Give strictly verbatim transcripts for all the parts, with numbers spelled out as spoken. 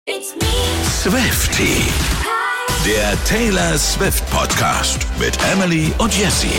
It's me. Swiftie. Der Taylor Swift Podcast mit Emily und Jessie.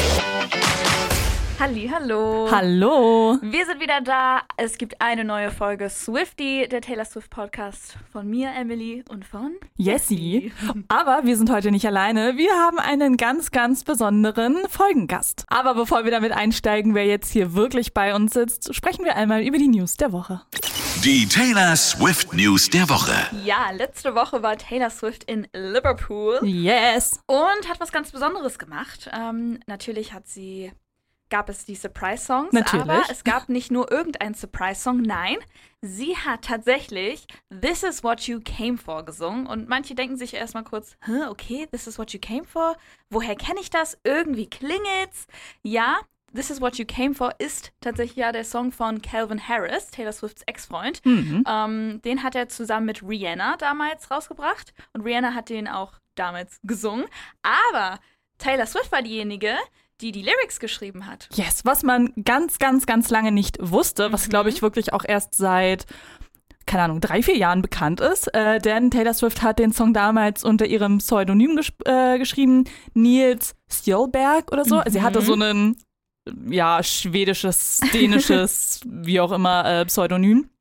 Hallihallo. Hallo. Wir sind wieder da. Es gibt eine neue Folge Swiftie, der Taylor Swift Podcast von mir, Emily, und von Jessie. Aber wir sind heute nicht alleine. Wir haben einen ganz, ganz besonderen Folgengast. Aber bevor wir damit einsteigen, wer jetzt hier wirklich bei uns sitzt, sprechen wir einmal über die News der Woche. Die Taylor Swift News der Woche. Ja, letzte Woche war Taylor Swift in Liverpool. Yes. Und hat was ganz Besonderes gemacht. Ähm, natürlich hat sie... gab es die Surprise-Songs, Natürlich. aber es gab nicht nur irgendeinen Surprise-Song, nein, sie hat tatsächlich This Is What You Came For gesungen und manche denken sich erstmal kurz, Hä, okay, This Is What You Came For, woher kenne ich das? Irgendwie klingelt's. Ja, This Is What You Came For ist tatsächlich ja der Song von Calvin Harris, Taylor Swifts Ex-Freund. Mhm. Ähm, den hat er zusammen mit Rihanna damals rausgebracht und Rihanna hat den auch damals gesungen, aber Taylor Swift war diejenige, die die Lyrics geschrieben hat. Yes, was man ganz, ganz, ganz lange nicht wusste, was, glaube ich, wirklich auch erst seit, keine Ahnung, drei, vier Jahren bekannt ist. Äh, denn Taylor Swift hat den Song damals unter ihrem Pseudonym gesch- äh, geschrieben, Nils Stjolberg oder so. Mhm. Sie hatte so ein, ja, schwedisches, dänisches, wie auch immer, äh, Pseudonym.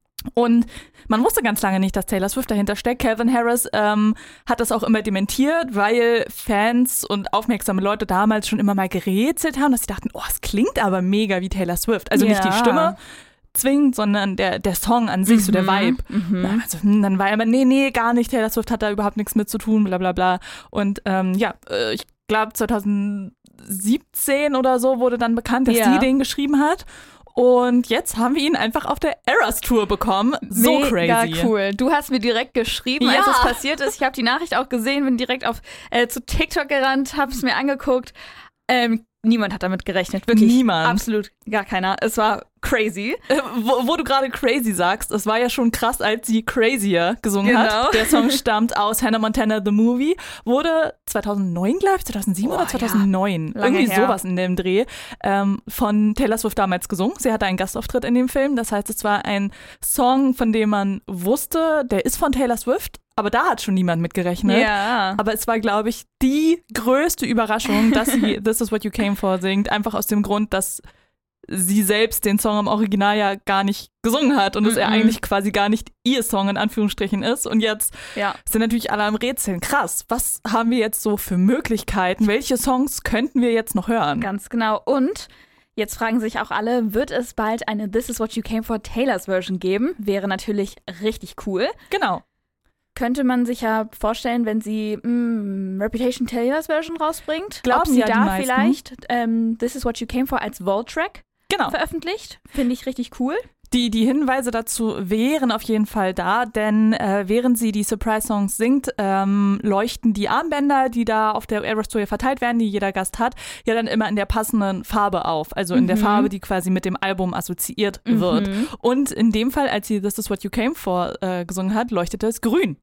Und man wusste ganz lange nicht, dass Taylor Swift dahinter steckt. Calvin Harris ähm, hat das auch immer dementiert, weil Fans und aufmerksame Leute damals schon immer mal gerätselt haben, dass sie dachten, oh, es klingt aber mega wie Taylor Swift. Also ja. nicht die Stimme zwingend, sondern der, der Song an sich, mhm. so der Vibe. Mhm. Also, hm, dann war er immer, nee, nee, gar nicht, Taylor Swift hat da überhaupt nichts mit zu tun, bla bla bla. Und ähm, ja, äh, ich glaube zwanzig siebzehn oder so wurde dann bekannt, dass ja. sie den geschrieben hat. Und jetzt haben wir ihn einfach auf der Eras Tour bekommen. So Mega crazy. Mega cool. Du hast mir direkt geschrieben, ja. als es passiert ist. Ich habe die Nachricht auch gesehen, bin direkt auf äh, zu TikTok gerannt, habe es mir angeguckt. Ähm, niemand hat damit gerechnet. Wirklich. Niemand. Absolut gar keiner. Es war crazy. Äh, wo, wo du gerade crazy sagst, es war ja schon krass, als sie Crazier gesungen genau. hat. Der Song stammt aus Hannah Montana The Movie. Wurde zweitausendneun, glaube ich, zweitausendsieben oh, oder zweitausendneun. Ja. Irgendwie her. sowas in dem Dreh. Ähm, von Taylor Swift damals gesungen. Sie hatte einen Gastauftritt in dem Film. Das heißt, es war ein Song, von dem man wusste, der ist von Taylor Swift. Aber da hat schon niemand mit gerechnet. Ja. Aber es war, glaube ich, die größte Überraschung, dass sie This Is What You Came For singt. Einfach aus dem Grund, dass sie selbst den Song im Original ja gar nicht gesungen hat und es mm-mm. er eigentlich quasi gar nicht ihr Song in Anführungsstrichen ist. Und jetzt ja. sind natürlich alle am Rätseln. Krass, was haben wir jetzt so für Möglichkeiten? Welche Songs könnten wir jetzt noch hören? Ganz genau. Und jetzt fragen sich auch alle, wird es bald eine This Is What You Came For Taylor's Version geben? Wäre natürlich richtig cool. Genau. Könnte man sich ja vorstellen, wenn sie mh, Reputation Taylor's Version rausbringt, Glauben ob sie ja da die vielleicht ähm, This Is What You Came For als Vault-Track genau. veröffentlicht. Finde ich richtig cool. Die, die Hinweise dazu wären auf jeden Fall da, denn äh, während sie die Surprise-Songs singt, ähm, leuchten die Armbänder, die da auf der Eras Tour verteilt werden, die jeder Gast hat, ja dann immer in der passenden Farbe auf. Also in mhm. der Farbe, die quasi mit dem Album assoziiert mhm. wird. Und in dem Fall, als sie This Is What You Came For äh, gesungen hat, leuchtete es grün.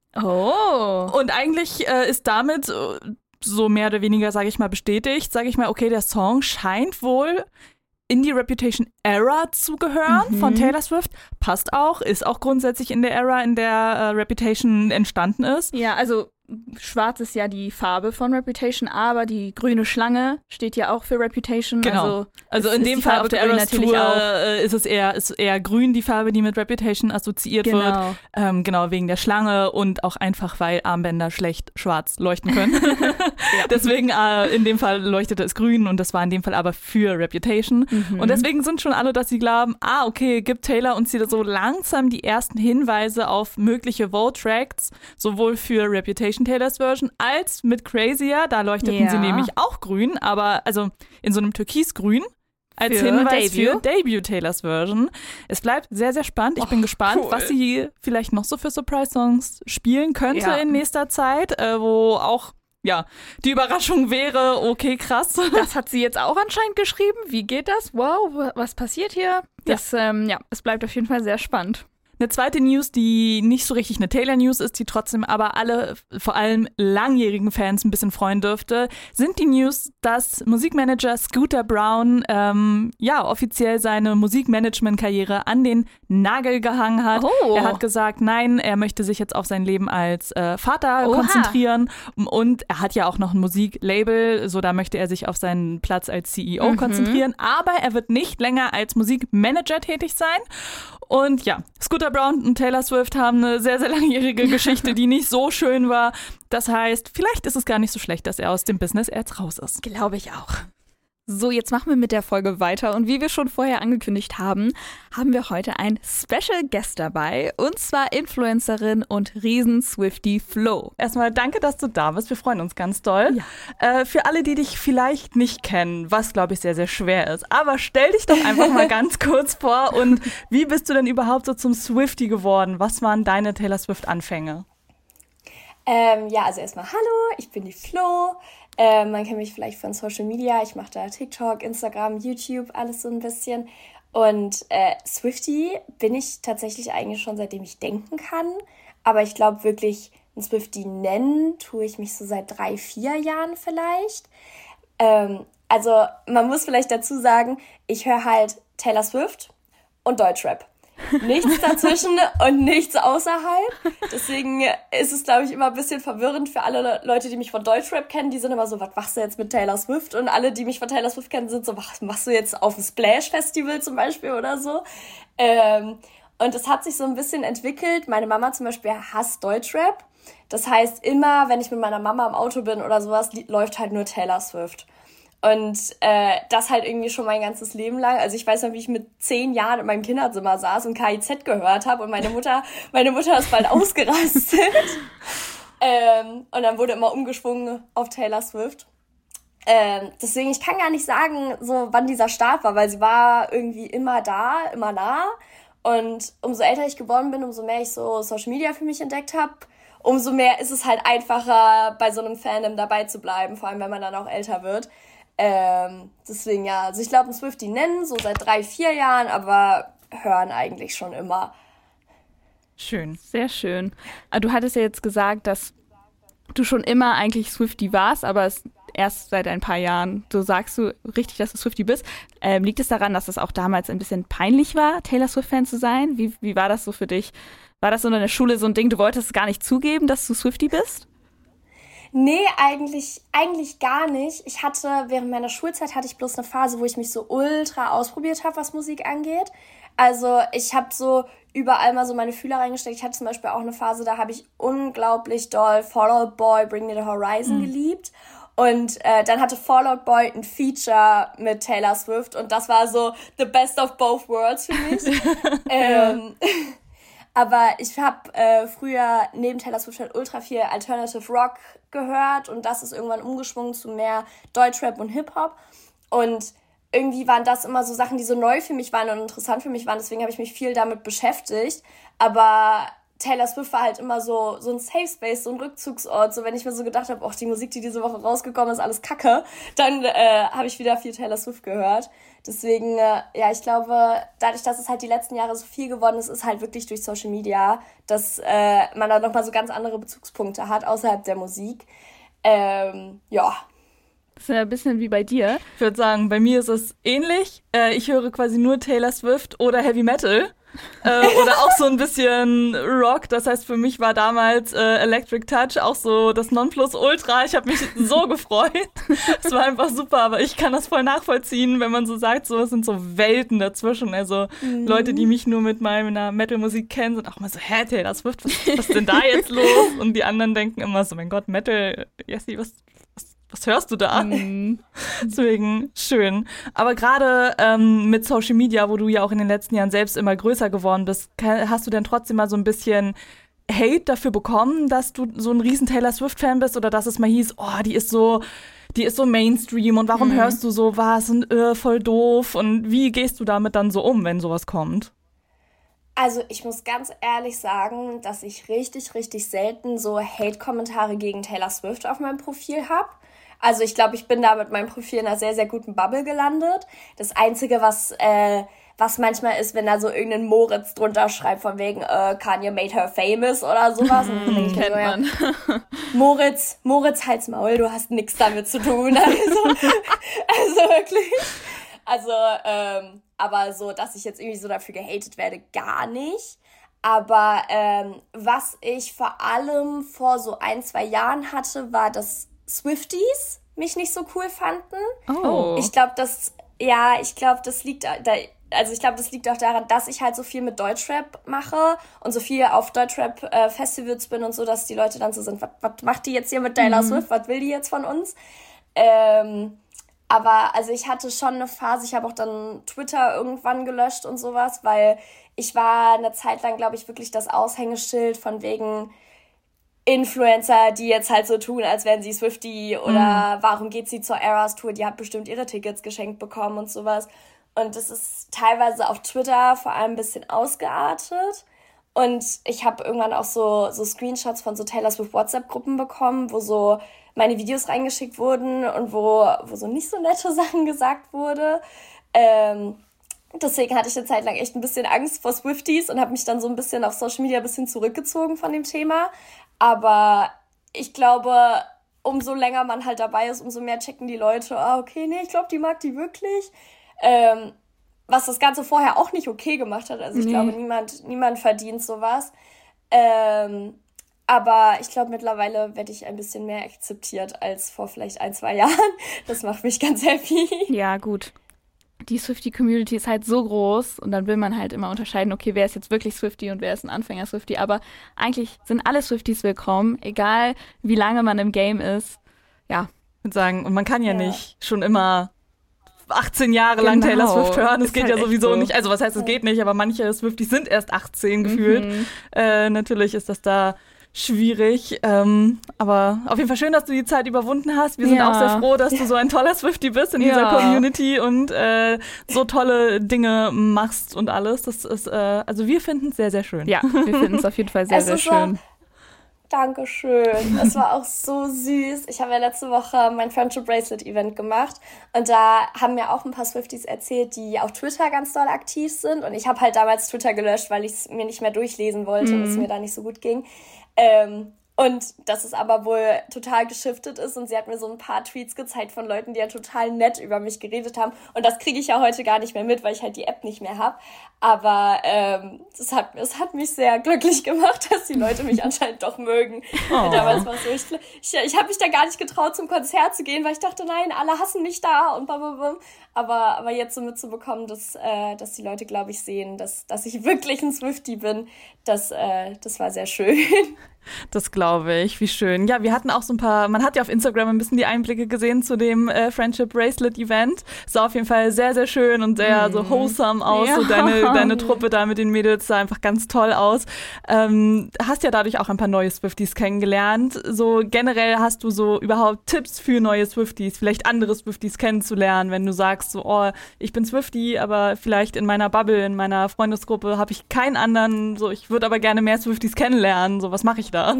Oh. Und eigentlich äh, ist damit äh, so mehr oder weniger, sage ich mal, bestätigt, sage ich mal, okay, der Song scheint wohl in die Reputation-Era zu gehören mhm. von Taylor Swift. Passt auch, ist auch grundsätzlich in der Era, in der äh, Reputation entstanden ist. Ja, also schwarz ist ja die Farbe von Reputation, aber die grüne Schlange steht ja auch für Reputation. Genau. Also, also in dem Fall auf der Eras Tour äh, ist es eher, ist eher grün, die Farbe, die mit Reputation assoziiert genau. wird. Ähm, genau, wegen der Schlange und auch einfach, weil Armbänder schlecht schwarz leuchten können. ja. Deswegen äh, in dem Fall leuchtete es grün und das war in dem Fall aber für Reputation. Mhm. Und deswegen sind schon alle, dass sie glauben, ah, okay, gibt Taylor uns hier so langsam die ersten Hinweise auf mögliche Vault-Tracks, sowohl für Reputation Taylors Version als mit Crazier. Da leuchteten ja. sie nämlich auch grün, aber also in so einem Türkisgrün. Als für Hinweis Debut. für Debut Taylors Version. Es bleibt sehr, sehr spannend. Ich Och, bin gespannt, cool. was sie vielleicht noch so für Surprise-Songs spielen könnte ja. in nächster Zeit, äh, wo auch ja, die Überraschung wäre, okay, krass. Das hat sie jetzt auch anscheinend geschrieben. Wie geht das? Wow, was passiert hier? Das, ja, ähm, ja es bleibt auf jeden Fall sehr spannend. Eine zweite News, die nicht so richtig eine Taylor-News ist, die trotzdem aber alle, vor allem langjährigen Fans ein bisschen freuen dürfte, sind die News, dass Musikmanager Scooter Braun ähm, ja offiziell seine Musikmanagement-Karriere an den Nagel gehangen hat. Oh. Er hat gesagt, nein, er möchte sich jetzt auf sein Leben als äh, Vater Oha. konzentrieren und er hat ja auch noch ein Musiklabel, so da möchte er sich auf seinen Platz als C E O Mhm. konzentrieren, aber er wird nicht länger als Musikmanager tätig sein. Und ja, Scooter Braun und Taylor Swift haben eine sehr, sehr langjährige Geschichte, die nicht so schön war. Das heißt, vielleicht ist es gar nicht so schlecht, dass er aus dem Business jetzt raus ist. Glaube ich auch. So, jetzt machen wir mit der Folge weiter und wie wir schon vorher angekündigt haben, haben wir heute einen Special Guest dabei und zwar Influencerin und Riesen-Swiftie Flo. Erstmal danke, dass du da bist. Wir freuen uns ganz doll. Ja. Äh, für alle, die dich vielleicht nicht kennen, was glaube ich sehr, sehr schwer ist, aber stell dich doch einfach mal ganz kurz vor und wie bist du denn überhaupt so zum Swiftie geworden? Was waren deine Taylor Swift-Anfänge? Ähm, ja, also erstmal hallo, ich bin die Flo. Ähm, man kennt mich vielleicht von Social Media. Ich mache da TikTok, Instagram, YouTube, alles so ein bisschen. Und äh, Swiftie bin ich tatsächlich eigentlich schon seitdem ich denken kann. Aber ich glaube wirklich, ein Swiftie nennen tue ich mich so seit drei, vier Jahren vielleicht. Ähm, also man muss vielleicht dazu sagen, ich höre halt Taylor Swift und Deutschrap. Nichts dazwischen und nichts außerhalb. Deswegen ist es, glaube ich, immer ein bisschen verwirrend für alle Leute, die mich von Deutschrap kennen. Die sind immer so, was machst du jetzt mit Taylor Swift? Und alle, die mich von Taylor Swift kennen, sind so, was machst du jetzt auf dem Splash-Festival zum Beispiel oder so? Ähm, und es hat sich so ein bisschen entwickelt. Meine Mama zum Beispiel hasst Deutschrap. Das heißt, immer, wenn ich mit meiner Mama im Auto bin oder sowas, läuft halt nur Taylor Swift. Und äh, das halt irgendwie schon mein ganzes Leben lang. Also ich weiß noch, wie ich mit zehn Jahren in meinem Kinderzimmer saß und K I Z gehört habe und meine Mutter, meine Mutter ist bald ausgerastet. ähm, und dann wurde immer umgeschwungen auf Taylor Swift. Ähm, deswegen, ich kann gar nicht sagen, so wann dieser Start war, weil sie war irgendwie immer da, immer nah. Und umso älter ich geworden bin, umso mehr ich so Social Media für mich entdeckt habe, umso mehr ist es halt einfacher, bei so einem Fandom dabei zu bleiben, vor allem wenn man dann auch älter wird. Ähm, deswegen ja, also ich glaube, ein Swiftie nennen, so seit drei, vier Jahren, aber hören eigentlich schon immer. Schön. Sehr schön. Du hattest ja jetzt gesagt, dass du schon immer eigentlich Swiftie warst, aber es erst seit ein paar Jahren, so sagst du richtig, dass du Swiftie bist. Ähm, liegt es daran, dass es auch damals ein bisschen peinlich war, Taylor Swift-Fan zu sein? Wie, wie war das so für dich? War das so in der Schule so ein Ding, du wolltest es gar nicht zugeben, dass du Swiftie bist? Nee, eigentlich, eigentlich gar nicht. Ich hatte, während meiner Schulzeit hatte ich bloß eine Phase, wo ich mich so ultra ausprobiert habe, was Musik angeht. Also ich habe so überall mal so meine Fühler reingesteckt. Ich hatte zum Beispiel auch eine Phase, da habe ich unglaublich doll Fall Out Boy, Bring Me the Horizon mhm. geliebt. Und äh, dann hatte Fall Out Boy ein Feature mit Taylor Swift und das war so the best of both worlds für mich. ähm, aber ich habe äh, früher neben Taylor Swift halt ultra viel Alternative Rock gehört und das ist irgendwann umgeschwungen zu mehr Deutschrap und Hip-Hop. Und irgendwie waren das immer so Sachen, die so neu für mich waren und interessant für mich waren. Deswegen habe ich mich viel damit beschäftigt. Aber Taylor Swift war halt immer so, so ein Safe Space, so ein Rückzugsort. So wenn ich mir so gedacht habe, oh, die Musik, die diese Woche rausgekommen ist, alles Kacke, dann äh, habe ich wieder viel Taylor Swift gehört. Deswegen, äh, ja, ich glaube, dadurch, dass es halt die letzten Jahre so viel geworden ist, ist halt wirklich durch Social Media, dass äh, man da nochmal so ganz andere Bezugspunkte hat, außerhalb der Musik. Ähm, ja. Das ist ja ein bisschen wie bei dir. Ich würde sagen, bei mir ist es ähnlich. Äh, ich höre quasi nur Taylor Swift oder Heavy Metal. äh, oder auch so ein bisschen Rock. Das heißt, für mich war damals äh, Electric Touch auch so das Nonplusultra. Ich habe mich so gefreut. Es war einfach super, aber ich kann das voll nachvollziehen, wenn man so sagt, so es sind so Welten dazwischen. Also mhm. Leute, die mich nur mit meiner Metal-Musik kennen, sind auch immer so, hä, Taylor Swift, was, was ist denn da jetzt los? Und die anderen denken immer so, mein Gott, Metal, Jessie, was Was hörst du da? Mm. Deswegen schön. Aber gerade ähm, mit Social Media, wo du ja auch in den letzten Jahren selbst immer größer geworden bist, hast du denn trotzdem mal so ein bisschen Hate dafür bekommen, dass du so ein riesen Taylor Swift-Fan bist oder dass es mal hieß, oh, die ist so, die ist so Mainstream und warum mm. hörst du sowas und äh, voll doof und wie gehst du damit dann so um, wenn sowas kommt? Also ich muss ganz ehrlich sagen, dass ich richtig, richtig selten so Hate-Kommentare gegen Taylor Swift auf meinem Profil habe. Also ich glaube, ich bin da mit meinem Profil in einer sehr, sehr guten Bubble gelandet. Das Einzige, was, äh, was manchmal ist, wenn da so irgendein Moritz drunter schreibt, von wegen, äh, Kanye made her famous oder sowas. Und dann denke ich mir so, ja, Moritz, Moritz, halt's Maul, du hast nichts damit zu tun. Also, also wirklich. Also, ähm, aber so, dass ich jetzt irgendwie so dafür gehatet werde, gar nicht. Aber ähm, was ich vor allem vor so ein, zwei Jahren hatte, war, dass Swifties mich nicht so cool fanden. Oh. Ich glaube, das, ja, ich glaube, das liegt da, also ich glaube, das liegt auch daran, dass ich halt so viel mit Deutschrap mache und so viel auf Deutschrap-Festivals bin und so, dass die Leute dann so sind, was macht die jetzt hier mit Taylor mhm. Swift, was will die jetzt von uns? Ähm, aber also ich hatte schon eine Phase, ich habe auch dann Twitter irgendwann gelöscht und sowas, weil ich war eine Zeit lang, glaube ich, wirklich das Aushängeschild von wegen Influencer, die jetzt halt so tun, als wären sie Swiftie oder mhm. warum geht sie zur Eras Tour, die hat bestimmt ihre Tickets geschenkt bekommen und sowas. Und das ist teilweise auf Twitter vor allem ein bisschen ausgeartet. Und ich habe irgendwann auch so, so Screenshots von so Taylor Swift WhatsApp-Gruppen bekommen, wo so meine Videos reingeschickt wurden und wo, wo so nicht so nette Sachen gesagt wurde. Ähm, deswegen hatte ich eine Zeit lang echt ein bisschen Angst vor Swifties und habe mich dann so ein bisschen auf Social Media ein bisschen zurückgezogen von dem Thema. Aber ich glaube, umso länger man halt dabei ist, umso mehr checken die Leute, ah, okay, nee, ich glaube, die mag die wirklich. Ähm, was das Ganze vorher auch nicht okay gemacht hat. Also ich nee. glaube, niemand, niemand verdient sowas. Ähm, aber ich glaube, mittlerweile werde ich ein bisschen mehr akzeptiert als vor vielleicht ein, zwei Jahren. Das macht mich ganz happy. Ja, gut. Die Swiftie-Community ist halt so groß und dann will man halt immer unterscheiden, okay, wer ist jetzt wirklich Swiftie und wer ist ein Anfänger-Swiftie. Aber eigentlich sind alle Swifties willkommen, egal wie lange man im Game ist. Ja. Ich würde sagen, und man kann ja, ja. nicht schon immer achtzehn Jahre genau. lang Taylor Swift hören. Das ist geht halt ja sowieso so. nicht. Also was heißt, es geht nicht, aber manche Swifties sind erst achtzehn gefühlt. Mhm. Äh, natürlich ist das da schwierig. Ähm, aber auf jeden Fall schön, dass du die Zeit überwunden hast. Wir sind ja. auch sehr froh, dass du so ein toller Swiftie bist in ja. dieser Community und äh, so tolle Dinge machst und alles. Das ist, äh, also wir finden es sehr, sehr schön. Ja, wir finden es auf jeden Fall sehr, es sehr schön. Dankeschön. Es war auch so süß. Ich habe ja letzte Woche mein Friendship Bracelet Event gemacht und da haben mir auch ein paar Swifties erzählt, die auf Twitter ganz doll aktiv sind und ich habe halt damals Twitter gelöscht, weil ich es mir nicht mehr durchlesen wollte mhm. und es mir da nicht so gut ging. Ähm, und dass es aber wohl total geschiftet ist und sie hat mir so ein paar Tweets gezeigt von Leuten, die ja total nett über mich geredet haben und das kriege ich ja heute gar nicht mehr mit, weil ich halt die App nicht mehr habe, aber ähm, das hat, das hat mich sehr glücklich gemacht, dass die Leute mich anscheinend doch mögen. Oh. Damals war es so, ich, ich, ich habe mich da gar nicht getraut, zum Konzert zu gehen, weil ich dachte, nein, alle hassen mich da und blablabla. Aber, aber jetzt so mitzubekommen, dass, äh, dass die Leute, glaube ich, sehen, dass, dass ich wirklich ein Swiftie bin, das, äh, das war sehr schön. Das glaube ich, wie schön. Ja, wir hatten auch so ein paar, man hat ja auf Instagram ein bisschen die Einblicke gesehen zu dem äh, Friendship Bracelet Event. Sah auf jeden Fall sehr, sehr schön und sehr mm. so wholesome aus. Ja. So deine, deine Truppe da mit den Mädels sah einfach ganz toll aus. Ähm, hast ja dadurch auch ein paar neue Swifties kennengelernt. So generell hast du so überhaupt Tipps für neue Swifties, vielleicht andere Swifties kennenzulernen, wenn du sagst so, oh, ich bin Swiftie, aber vielleicht in meiner Bubble, in meiner Freundesgruppe habe ich keinen anderen, so ich würde aber gerne mehr Swifties kennenlernen. So, was mache ich da?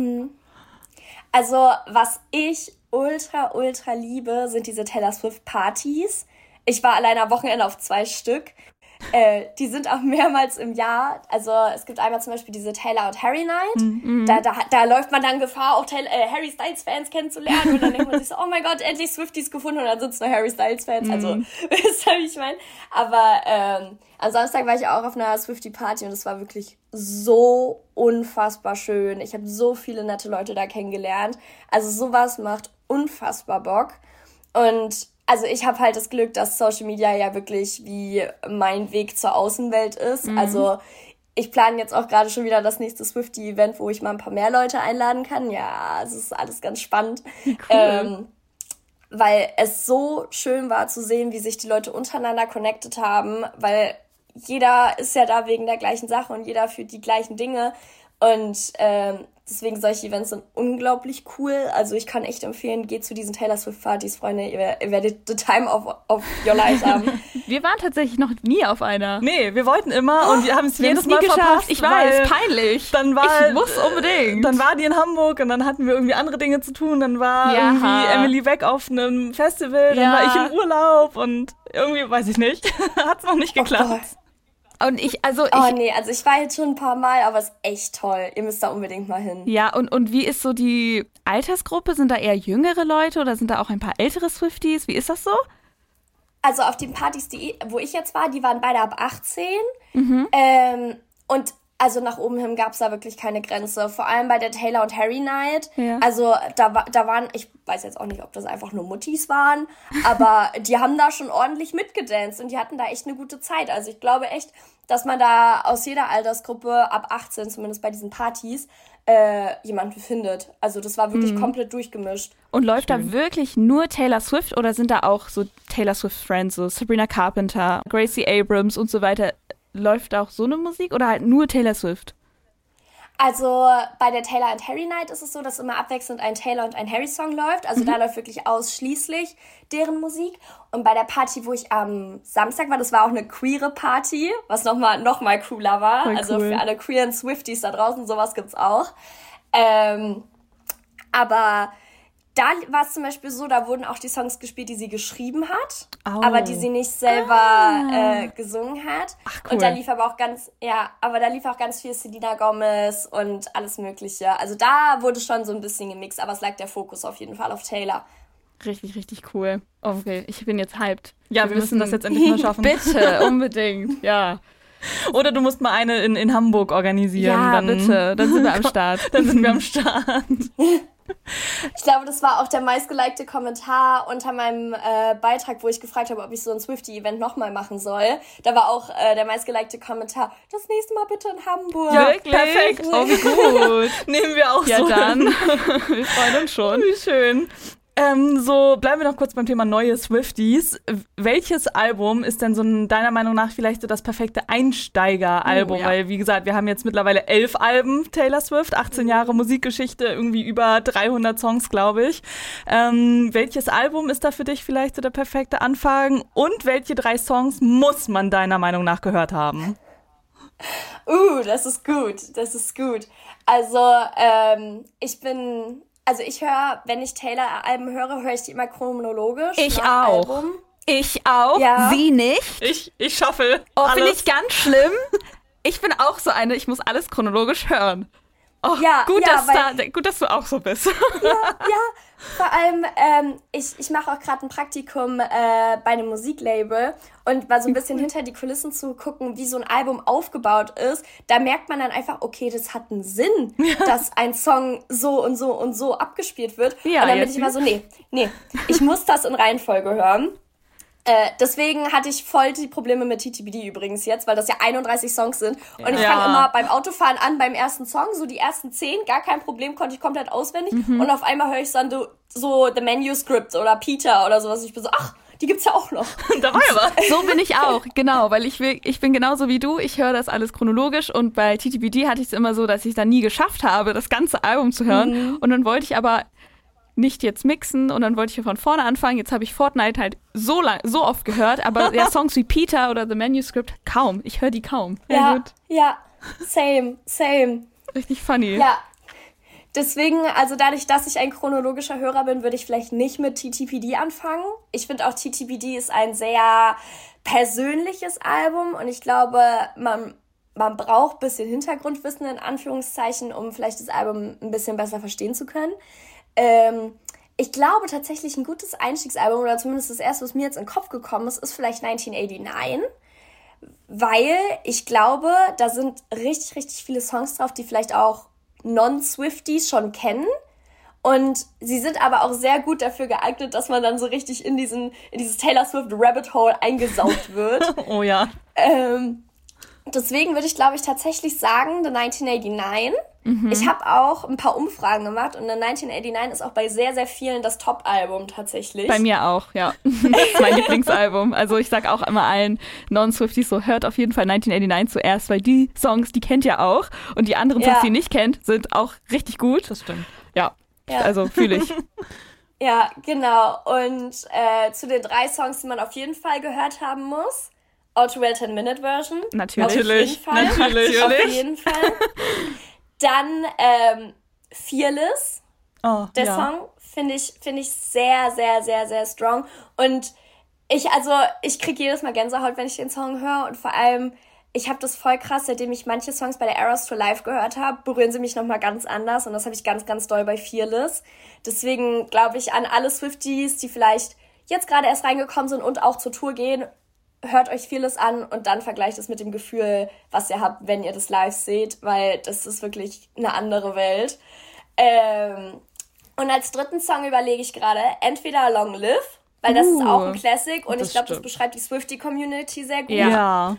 Also, was ich ultra, ultra liebe, sind diese Taylor Swift Partys. Ich war allein am Wochenende auf zwei Stück. Äh, die sind auch mehrmals im Jahr. Also es gibt einmal zum Beispiel diese Taylor und Harry Night. Mhm. Da, da, da läuft man dann Gefahr, auch Taylor, äh, Harry Styles Fans kennenzulernen. Und dann denkt man sich so, oh mein Gott, endlich Swifties gefunden. Und dann sind es nur Harry Styles Fans. Mhm. Also, wisst ihr, wie ich meine? Aber ähm, am Samstag war ich auch auf einer Swiftie Party und es war wirklich so unfassbar schön. Ich habe so viele nette Leute da kennengelernt. Also sowas macht unfassbar Bock. Und also ich habe halt das Glück, dass Social Media ja wirklich wie mein Weg zur Außenwelt ist. Mhm. Also ich plane jetzt auch gerade schon wieder das nächste Swiftie-Event, wo ich mal ein paar mehr Leute einladen kann. Ja, es ist alles ganz spannend. Cool. Ähm, weil es so schön war zu sehen, wie sich die Leute untereinander connected haben, weil jeder ist ja da wegen der gleichen Sache und jeder fühlt die gleichen Dinge. Und ähm, deswegen solche Events sind unglaublich cool. Also ich kann echt empfehlen, geht zu diesen Taylor Swift Partys, Freunde. Ihr, ihr werdet the time of, of your life haben. Wir waren tatsächlich noch nie auf einer. Nee, wir wollten immer und wir haben es jedes Mal geschafft. verpasst. Ich weiß, peinlich. Dann war, ich muss unbedingt. Dann war die in Hamburg und dann hatten wir irgendwie andere Dinge zu tun. Dann war ja. irgendwie Emily weg auf einem Festival. Dann ja. war ich im Urlaub und irgendwie, weiß ich nicht, hat es noch nicht geklappt. Oh Und ich, also ich... Oh nee, also ich war jetzt schon ein paar Mal, aber es ist echt toll. Ihr müsst da unbedingt mal hin. Ja, und, und wie ist so die Altersgruppe? Sind da eher jüngere Leute oder sind da auch ein paar ältere Swifties? Wie ist das so? Also auf den Partys, die, wo ich jetzt war, die waren beide ab achtzehn. Mhm. Ähm, und also nach oben hin gab es da wirklich keine Grenze. Vor allem bei der Taylor und Harry Night. Ja. Also da, da waren, ich weiß jetzt auch nicht, ob das einfach nur Muttis waren, aber die haben da schon ordentlich mitgedanced und die hatten da echt eine gute Zeit. Also ich glaube echt, dass man da aus jeder Altersgruppe ab achtzehn, zumindest bei diesen Partys, äh, jemanden findet. Also das war wirklich mhm. komplett durchgemischt. Und läuft da wirklich nur Taylor Swift oder sind da auch so Taylor Swift Friends, so Sabrina Carpenter, Gracie Abrams und so weiter? Läuft da auch so eine Musik oder halt nur Taylor Swift? Also bei der Taylor and Harry Night ist es so, dass immer abwechselnd ein Taylor und ein Harry Song läuft. Also mhm. da läuft wirklich ausschließlich deren Musik. Und bei der Party, wo ich am Samstag war, das war auch eine queere Party, was nochmal noch mal cooler war. Voll also cool. Für alle queeren Swifties da draußen, sowas gibt's auch. Ähm, aber da war es zum Beispiel so, da wurden auch die Songs gespielt, die sie geschrieben hat, oh. aber die sie nicht selber ah. äh, gesungen hat. Ach, cool. Und da lief aber auch ganz, ja, aber da lief auch ganz viel Selena Gomez und alles Mögliche. Also da wurde schon so ein bisschen gemixt, aber es lag der Fokus auf jeden Fall auf Taylor. Richtig, richtig cool. Okay, ich bin jetzt hyped. Ja, wir, wir müssen das jetzt endlich mal schaffen. Bitte, unbedingt, ja. Oder du musst mal eine in, in Hamburg organisieren. Ja, dann, bitte, dann sind wir am Start. Dann sind wir am Start. Ich glaube, das war auch der meistgelikte Kommentar unter meinem äh, Beitrag, wo ich gefragt habe, ob ich so ein Swiftie-Event nochmal machen soll. Da war auch äh, der meistgelikte Kommentar, das nächste Mal bitte in Hamburg. Ja, wirklich? Perfekt. Oh, wie gut. Nehmen wir auch ja, so. Ja, dann. Wir freuen uns schon. Wie schön. Ähm, so, bleiben wir noch kurz beim Thema neue Swifties. Welches Album ist denn so ein, deiner Meinung nach vielleicht so das perfekte Einsteiger-Album? Oh, ja. Weil, wie gesagt, wir haben jetzt mittlerweile elf Alben, Taylor Swift, achtzehn Jahre Musikgeschichte, irgendwie über dreihundert Songs, glaube ich. Ähm, welches Album ist da für dich vielleicht so der perfekte Anfang? Und welche drei Songs muss man deiner Meinung nach gehört haben? Uh, das ist gut, das ist gut. Also, ähm, ich bin... Also ich höre, wenn ich Taylor-Alben höre, höre ich die immer chronologisch. Ich auch. Album. Ich auch. Ja. Sie nicht. Ich, ich schaffel Oh, alles. Finde ich ganz schlimm. Ich bin auch so eine, ich muss alles chronologisch hören. Oh, ja, gut, ja, dass weil, da, gut, dass du auch so bist. Ja, ja. Vor allem, ähm, ich, ich mache auch gerade ein Praktikum äh, bei einem Musiklabel und mal so ein bisschen hinter die Kulissen zu gucken, wie so ein Album aufgebaut ist. Da merkt man dann einfach, okay, das hat einen Sinn, ja. dass ein Song so und so und so abgespielt wird. Ja, und dann bin ich immer so, nee, nee, ich muss das in Reihenfolge hören. Äh, deswegen hatte ich voll die Probleme mit T T B D übrigens jetzt, weil das ja einunddreißig Songs sind. Und ich ja. fange immer beim Autofahren an, beim ersten Song, so die ersten zehn, gar kein Problem, konnte ich komplett auswendig. Mhm. Und auf einmal höre ich dann so, so The Manuscript oder Peter oder sowas. Ich bin so, ach, die gibt's ja auch noch. Da war ja was. So bin ich auch, genau, weil ich will, ich bin genauso wie du, ich höre das alles chronologisch und bei T T B D hatte ich es immer so, dass ich es dann nie geschafft habe, das ganze Album zu hören. Mhm. Und dann wollte ich aber nicht jetzt mixen und dann wollte ich hier von vorne anfangen. Jetzt habe ich Fortnite halt so lang, so oft gehört, aber ja, Songs wie Peter oder The Manuscript kaum. Ich höre die kaum. Ja, ja, gut. Ja, same, same. Richtig funny. Ja, deswegen, also dadurch, dass ich ein chronologischer Hörer bin, würde ich vielleicht nicht mit T T P D anfangen. Ich finde auch T T P D ist ein sehr persönliches Album und ich glaube, man, man braucht ein bisschen Hintergrundwissen in Anführungszeichen, um vielleicht das Album ein bisschen besser verstehen zu können. Ähm, ich glaube tatsächlich ein gutes Einstiegsalbum oder zumindest das erste, was mir jetzt in den Kopf gekommen ist, ist vielleicht neunzehnhundertneunundachtzig, weil ich glaube, da sind richtig, richtig viele Songs drauf, die vielleicht auch Non-Swifties schon kennen und sie sind aber auch sehr gut dafür geeignet, dass man dann so richtig in diesen in dieses Taylor Swift Rabbit Hole eingesaugt wird. Oh ja. Ähm, deswegen würde ich, glaube ich, tatsächlich sagen, The neunzehnhundertneunundachtzig. Mhm. Ich habe auch ein paar Umfragen gemacht und The neunzehnhundertneunundachtzig ist auch bei sehr, sehr vielen das Top-Album tatsächlich. Bei mir auch, ja. Das ist mein Lieblingsalbum. Also ich sag auch immer allen Non-Swifties so, hört auf jeden Fall neunzehnhundertneunundachtzig zuerst, weil die Songs, die kennt ihr auch und die anderen Songs, ja. die ihr nicht kennt, sind auch richtig gut. Das stimmt. Ja, ja. Also fühle ich. Ja, genau. Und äh, zu den drei Songs, die man auf jeden Fall gehört haben muss, All Too Well ten-Minute-Version. Natürlich. Auf jeden Fall. Natürlich. Auf jeden Fall. Dann ähm, Fearless, oh, der ja. Song, finde ich, finde ich sehr, sehr, sehr, sehr strong. Und ich, also, ich kriege jedes Mal Gänsehaut, wenn ich den Song höre. Und vor allem, ich habe das voll krass, seitdem ich manche Songs bei der Eras Tour live gehört habe, berühren sie mich nochmal ganz anders und das habe ich ganz, ganz doll bei Fearless. Deswegen glaube ich an alle Swifties, die vielleicht jetzt gerade erst reingekommen sind und auch zur Tour gehen, hört euch Fearless an und dann vergleicht es mit dem Gefühl, was ihr habt, wenn ihr das live seht, weil das ist wirklich eine andere Welt. Ähm, und als dritten Song überlege ich gerade entweder Long Live, weil das uh, ist auch ein Classic und ich glaube, das beschreibt die Swiftie-Community sehr gut. Ja.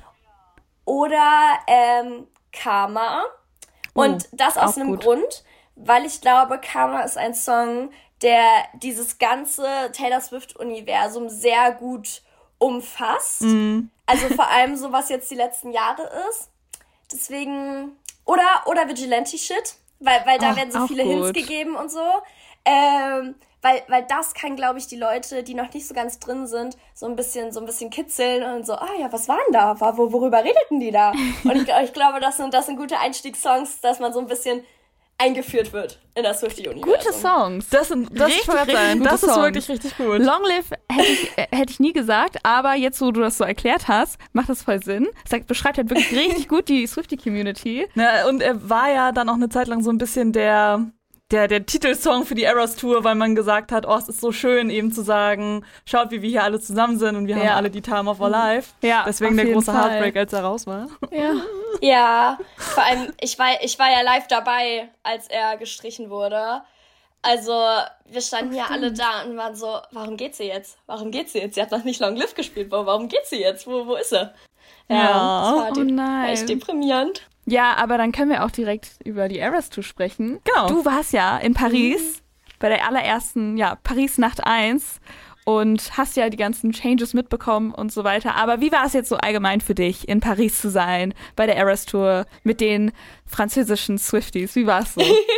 Oder ähm, Karma. Und uh, das aus einem gut. Grund, weil ich glaube, Karma ist ein Song, der dieses ganze Taylor Swift-Universum sehr gut umfasst. Mm. Also vor allem so, was jetzt die letzten Jahre ist. Deswegen, oder, oder Vigilante-Shit, weil, weil da oh, werden so viele gut. Hints gegeben und so. Ähm, weil, weil das kann, glaube ich, die Leute, die noch nicht so ganz drin sind, so ein bisschen, so ein bisschen kitzeln und so, ah ja, was war denn da? Wor- worüber redeten die da? Und ich, ich glaube, das sind, das sind gute Einstiegssongs, dass man so ein bisschen eingeführt wird in das Swiftie-Universum. Gute Songs. Das, sind, das, richtig, richtig sein. Das ist wirklich richtig gut. Long Live hätte ich, äh, hätte ich nie gesagt, aber jetzt, wo du das so erklärt hast, macht das voll Sinn. Es sagt, beschreibt halt wirklich richtig gut die Swiftie-Community. Ja, und er war ja dann auch eine Zeit lang so ein bisschen der... Der, der Titelsong für die Eras Tour, weil man gesagt hat, oh, es ist so schön eben zu sagen, schaut, wie wir hier alle zusammen sind und wir ja. haben alle die Time of our life. Ja, deswegen der große Fall. Heartbreak, als er raus war. Ja, ja, vor allem, ich war, ich war ja live dabei, als er gestrichen wurde. Also, wir standen ja alle da und waren so, warum geht sie jetzt? Warum geht sie jetzt? Sie hat noch nicht Long Live gespielt, warum geht sie jetzt? Wo, wo ist sie? Ja, ja. Das war, oh de- nein. war echt deprimierend. Ja, aber dann können wir auch direkt über die Eras Tour sprechen. Genau. Du warst ja in Paris mhm. bei der allerersten, ja, Paris Nacht eins und hast ja die ganzen Changes mitbekommen und so weiter. Aber wie war es jetzt so allgemein für dich, in Paris zu sein, bei der Eras Tour mit den französischen Swifties? Wie war es so?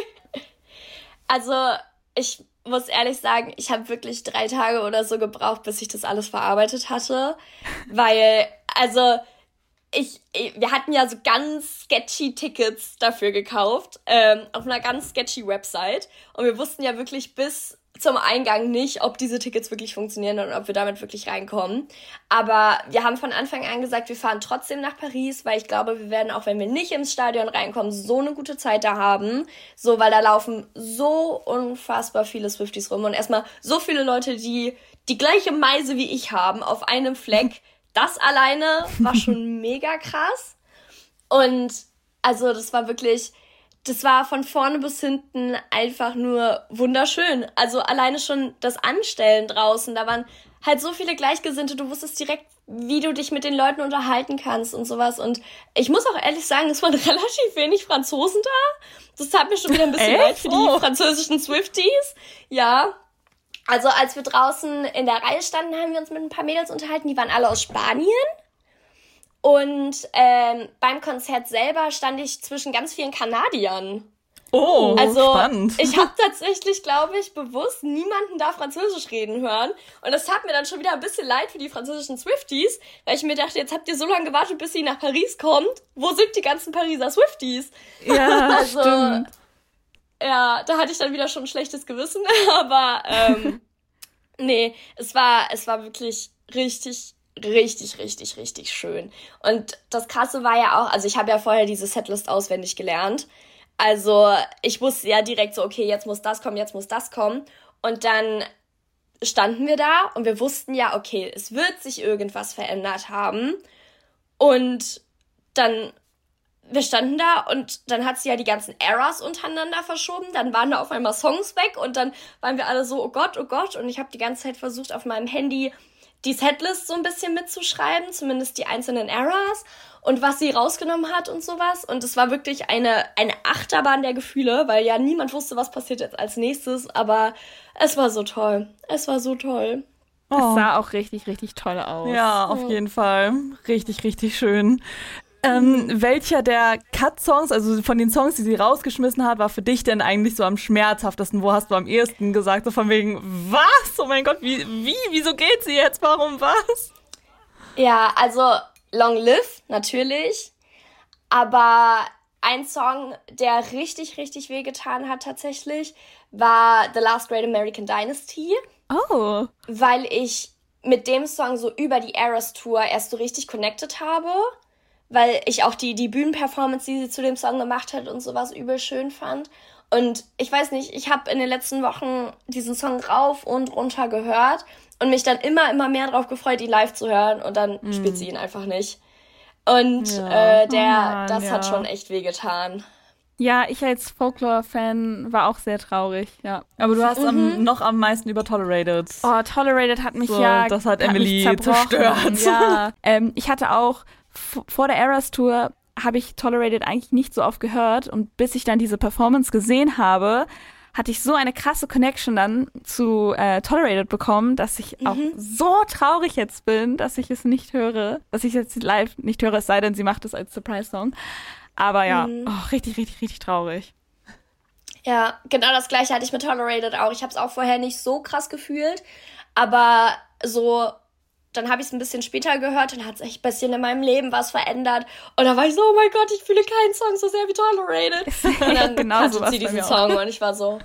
Also, ich muss ehrlich sagen, ich habe wirklich drei Tage oder so gebraucht, bis ich das alles verarbeitet hatte. Weil, also... Ich, wir hatten ja so ganz sketchy Tickets dafür gekauft, ähm, auf einer ganz sketchy Website. Und wir wussten ja wirklich bis zum Eingang nicht, ob diese Tickets wirklich funktionieren und ob wir damit wirklich reinkommen. Aber wir haben von Anfang an gesagt, wir fahren trotzdem nach Paris, weil ich glaube, wir werden, auch wenn wir nicht ins Stadion reinkommen, so eine gute Zeit da haben. So, weil da laufen so unfassbar viele Swifties rum und erstmal so viele Leute, die die gleiche Meise wie ich haben, auf einem Fleck. Das alleine war schon mega krass. Und also das war wirklich, das war von vorne bis hinten einfach nur wunderschön. Also alleine schon das Anstellen draußen, da waren halt so viele Gleichgesinnte, du wusstest direkt, wie du dich mit den Leuten unterhalten kannst und sowas. Und ich muss auch ehrlich sagen, es waren relativ wenig Franzosen da. Das tat mir schon wieder ein bisschen leid für die oh. französischen Swifties. Ja. Also als wir draußen in der Reihe standen, haben wir uns mit ein paar Mädels unterhalten, die waren alle aus Spanien. Und ähm, beim Konzert selber stand ich zwischen ganz vielen Kanadiern. Oh, also, spannend. Ich habe tatsächlich, glaube ich, bewusst niemanden da Französisch reden hören. Und das tat mir dann schon wieder ein bisschen leid für die französischen Swifties, weil ich mir dachte, jetzt habt ihr so lange gewartet, bis sie nach Paris kommt. Wo sind die ganzen Pariser Swifties? Ja, also, stimmt. Ja, da hatte ich dann wieder schon ein schlechtes Gewissen, aber ähm, nee, es war, es war wirklich richtig, richtig, richtig, richtig schön. Und das Krasse war ja auch, also ich habe ja vorher diese Setlist auswendig gelernt, also ich wusste ja direkt so, okay, jetzt muss das kommen, jetzt muss das kommen und dann standen wir da und wir wussten ja, okay, es wird sich irgendwas verändert haben und dann... Wir standen da und dann hat sie ja die ganzen Eras untereinander verschoben, dann waren da auf einmal Songs weg und dann waren wir alle so, oh Gott, oh Gott, und ich habe die ganze Zeit versucht, auf meinem Handy die Setlist so ein bisschen mitzuschreiben, zumindest die einzelnen Eras und was sie rausgenommen hat und sowas und es war wirklich eine, eine Achterbahn der Gefühle, weil ja niemand wusste, was passiert jetzt als nächstes, aber es war so toll, es war so toll. Oh. Es sah auch richtig, richtig toll aus. Ja, auf jeden Fall. Richtig, richtig schön. Ähm, welcher der Cut-Songs, also von den Songs, die sie rausgeschmissen hat, war für dich denn eigentlich so am schmerzhaftesten? Wo hast du am ehesten gesagt, so von wegen, was? Oh mein Gott, wie, wie, wieso geht sie jetzt? Warum, was? Ja, also Long Live, natürlich. Aber ein Song, der richtig, richtig wehgetan hat tatsächlich, war The Last Great American Dynasty. Oh. Weil ich mit dem Song so über die Eras Tour erst so richtig connected habe. weil ich auch die, die Bühnenperformance, die sie zu dem Song gemacht hat und sowas übel schön fand. Und ich weiß nicht, ich habe in den letzten Wochen diesen Song rauf und runter gehört und mich dann immer, immer mehr drauf gefreut, ihn live zu hören und dann mm. spielt sie ihn einfach nicht. Und ja. äh, der, oh Mann, das ja. hat schon echt wehgetan. Ja, ich als Folklore-Fan war auch sehr traurig, ja. Aber du hast mhm. am, noch am meisten über Tolerated. Oh, Tolerated hat mich so, ja das hat, hat Emily zerstört. Ja. ähm, ich hatte auch f- vor der Eras Tour habe ich Tolerated eigentlich nicht so oft gehört und bis ich dann diese Performance gesehen habe, hatte ich so eine krasse Connection dann zu äh, Tolerated bekommen, dass ich mhm. auch so traurig jetzt bin, dass ich es nicht höre, dass ich es jetzt live nicht höre, es sei denn, sie macht es als Surprise-Song. Aber ja, mhm. oh, richtig, richtig, richtig traurig. Ja, genau das Gleiche hatte ich mit Tolerated auch. Ich habe es auch vorher nicht so krass gefühlt, aber so... Dann habe ich es ein bisschen später gehört und hat es echt ein bisschen in meinem Leben was verändert. Und da war ich so, oh mein Gott, ich fühle keinen Song so sehr wie Tolerated. Und dann genau kannte so sie diesen Song und ich war so,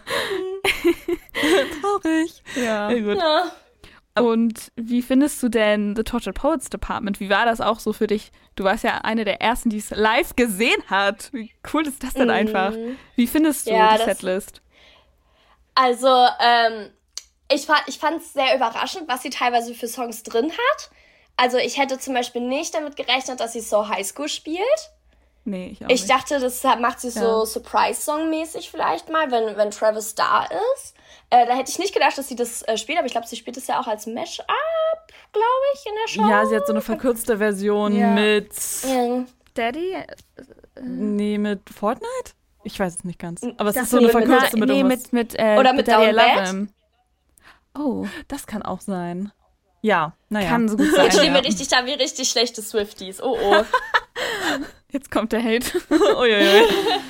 traurig. Ja. Sehr gut. Ja. Und wie findest du denn The Tortured Poets Department? Wie war das auch so für dich? Du warst ja eine der ersten, die es live gesehen hat. Wie cool ist das denn mm. einfach? Wie findest du ja, die Setlist? Also, ähm, Ich fand ich fand's sehr überraschend, was sie teilweise für Songs drin hat. Also ich hätte zum Beispiel nicht damit gerechnet, dass sie So High School spielt. Nee, ich auch Ich nicht. dachte, das macht sie Ja. so Surprise-Song-mäßig vielleicht mal, wenn, wenn Travis da ist. Äh, da hätte ich nicht gedacht, dass sie das äh, spielt, aber ich glaube, sie spielt es ja auch als Mash-up, glaube ich, in der Show. Ja, sie hat so eine verkürzte Version Ja. mit... Ja. Daddy? Nee, mit Fortnite? Ich weiß es nicht ganz. Aber es Das ist so eine nee, mit- verkürzte mit, nee, irgendwas. mit, mit äh, Oder mit Daddy I Down Love Bad? Him. Oh, Das kann auch sein. Ja, naja. kann so gut sein. Jetzt stehen ja. wir richtig da wie richtig schlechte Swifties. Oh, oh. Jetzt kommt der Hate. Uiuiui.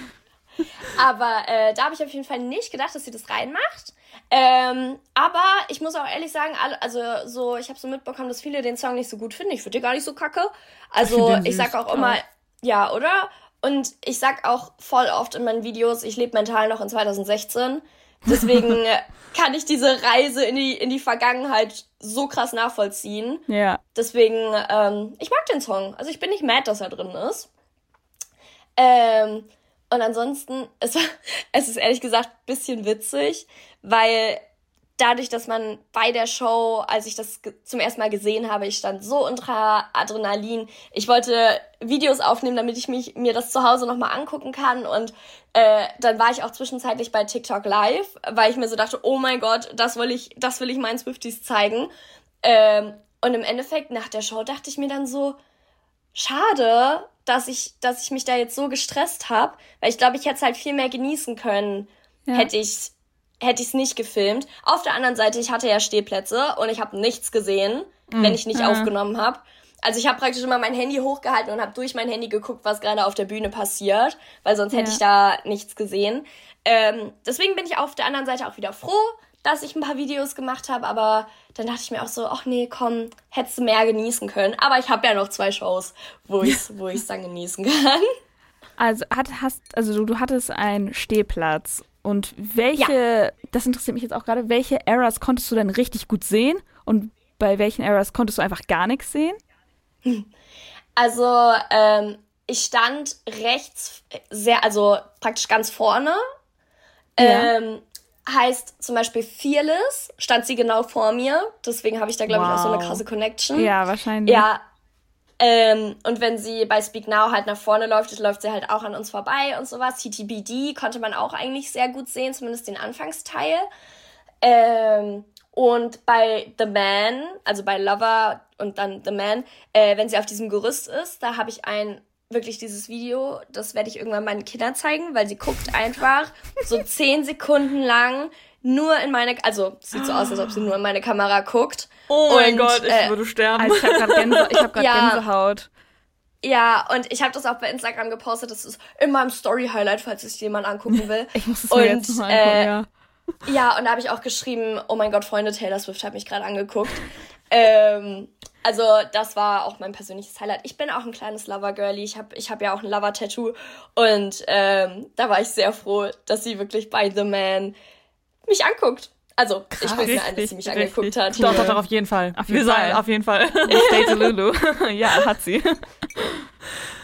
Aber äh, da habe ich auf jeden Fall nicht gedacht, dass sie das reinmacht. Ähm, aber ich muss auch ehrlich sagen, alle, also so, ich habe so mitbekommen, dass viele den Song nicht so gut finden. Ich finde den gar nicht so kacke. Also Ich find den ich sag süß, auch immer, auch. ja, oder? Und ich sag auch voll oft in meinen Videos, ich lebe mental noch in zwanzig sechzehn. Deswegen äh, kann ich diese Reise in die, in die Vergangenheit so krass nachvollziehen. Ja. Deswegen, ähm, ich mag den Song. Also ich bin nicht mad, dass er drin ist. Ähm, und ansonsten, es, war, es ist ehrlich gesagt ein bisschen witzig, weil dadurch, dass man bei der Show, als ich das ge- zum ersten Mal gesehen habe, ich stand so unter Adrenalin. Ich wollte Videos aufnehmen, damit ich mich, mir das zu Hause nochmal angucken kann. Und äh, dann war ich auch zwischenzeitlich bei TikTok Live, weil ich mir so dachte, oh mein Gott, das will ich, das will ich meinen Swifties zeigen. Ähm, und im Endeffekt, nach der Show, dachte ich mir dann so, schade, dass ich, dass ich mich da jetzt so gestresst habe, weil ich glaube, ich hätte es halt viel mehr genießen können, Ja. hätte ich hätte ich es nicht gefilmt. Auf der anderen Seite, ich hatte ja Stehplätze und ich habe nichts gesehen, mm. wenn ich nicht Ah. aufgenommen habe. Also ich habe praktisch immer mein Handy hochgehalten und habe durch mein Handy geguckt, was gerade auf der Bühne passiert, weil sonst hätte Ja. ich da nichts gesehen. Ähm, deswegen bin ich auf der anderen Seite auch wieder froh, dass ich ein paar Videos gemacht habe, aber dann dachte ich mir auch so, ach nee, komm, hättest du mehr genießen können. Aber ich habe ja noch zwei Shows, wo ich es wo ich's dann genießen kann. Also, hat, hast, also du, du hattest einen Stehplatz. Und welche, das interessiert mich jetzt auch gerade, welche Eras konntest du denn richtig gut sehen? Und bei welchen Eras konntest du einfach gar nichts sehen? Also, ähm, ich stand rechts sehr, also praktisch ganz vorne. Ja. Ähm, heißt zum Beispiel Fearless, stand sie genau vor mir. Deswegen habe ich da, glaube ich, auch so eine Wow. krasse Connection. Ja, wahrscheinlich. Ja. Ähm, und wenn sie bei Speak Now halt nach vorne läuft, läuft sie halt auch an uns vorbei und sowas. T T B D konnte man auch eigentlich sehr gut sehen, zumindest den Anfangsteil. Ähm, und bei The Man, also bei Lover und dann The Man, äh, wenn sie auf diesem Gerüst ist, da habe ich ein, wirklich dieses Video, das werde ich irgendwann meinen Kindern zeigen, weil sie guckt einfach so zehn Sekunden lang nur in meine, also sieht so aus, als ob sie nur in meine Kamera guckt. Oh mein Und, Gott, ich äh, würde sterben. Also ich habe gerade Gänse, ich hab grad Ja. Gänsehaut. Ja, und ich habe das auch bei Instagram gepostet, das ist in meinem Story-Highlight, falls es jemand angucken will. Ich muss es Und, mir jetzt noch mal angucken, äh, ja. Ja, und da habe ich auch geschrieben, oh mein Gott, Freunde, Taylor Swift hat mich gerade angeguckt. ähm, also das war auch mein persönliches Highlight. Ich bin auch ein kleines Lover-Girlie, ich habe ich hab ja auch ein Lover-Tattoo. Und ähm, da war ich sehr froh, dass sie wirklich bei The Man mich anguckt. Also, ich bin mir ein, dass sie mich richtig, angeguckt hat. Doch, doch, doch, auf jeden Fall. Auf jeden Wir Fall. sagen auf jeden Fall. Stay to Lulu. Ja, hat sie.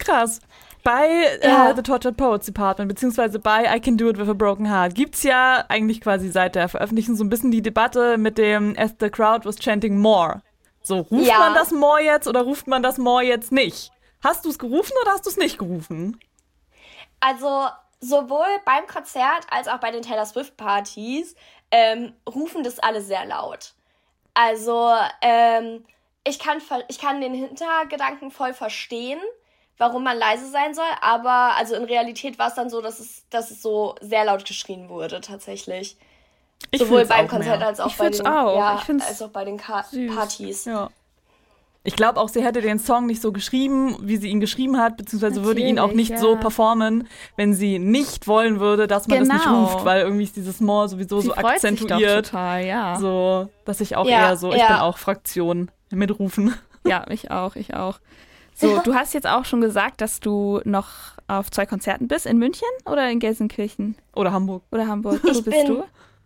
krass. Bei Ja. äh, The Tortured Poets Department, beziehungsweise bei I Can Do It With a Broken Heart, gibt's ja eigentlich quasi seit der Veröffentlichung so ein bisschen die Debatte mit dem As the Crowd was chanting more. So, ruft Ja. man das more jetzt oder ruft man das more jetzt nicht? Hast du es gerufen oder hast du es nicht gerufen? Also sowohl beim Konzert als auch bei den Taylor Swift Partys ähm, rufen das alle sehr laut. Also ähm, ich kann, ver- ich kann den Hintergedanken voll verstehen, warum man leise sein soll, aber also in Realität war es dann so, dass es, dass es so sehr laut geschrien wurde tatsächlich. Ich Sowohl fühl's beim auch Konzert mehr. als auch Ich bei fühl's den, auch. Ja, Ich find's als auch bei den Ka- süß. Partys. Ja. Ich glaube auch, sie hätte den Song nicht so geschrieben, wie sie ihn geschrieben hat, beziehungsweise würde ihn auch nicht Natürlich, so ja. performen, wenn sie nicht wollen würde, dass man das nicht Genau. ruft, weil irgendwie ist dieses more sowieso Sie so freut sich doch akzentuiert. total, ja. So, dass ich auch Ja, eher so, ich ja. bin auch Fraktion mitrufen. Ja, ich auch, ich auch. So, du hast jetzt auch schon gesagt, dass du noch auf zwei Konzerten bist, in München oder in Gelsenkirchen Oder Hamburg. oder Hamburg. Wo Ich bist bin- du?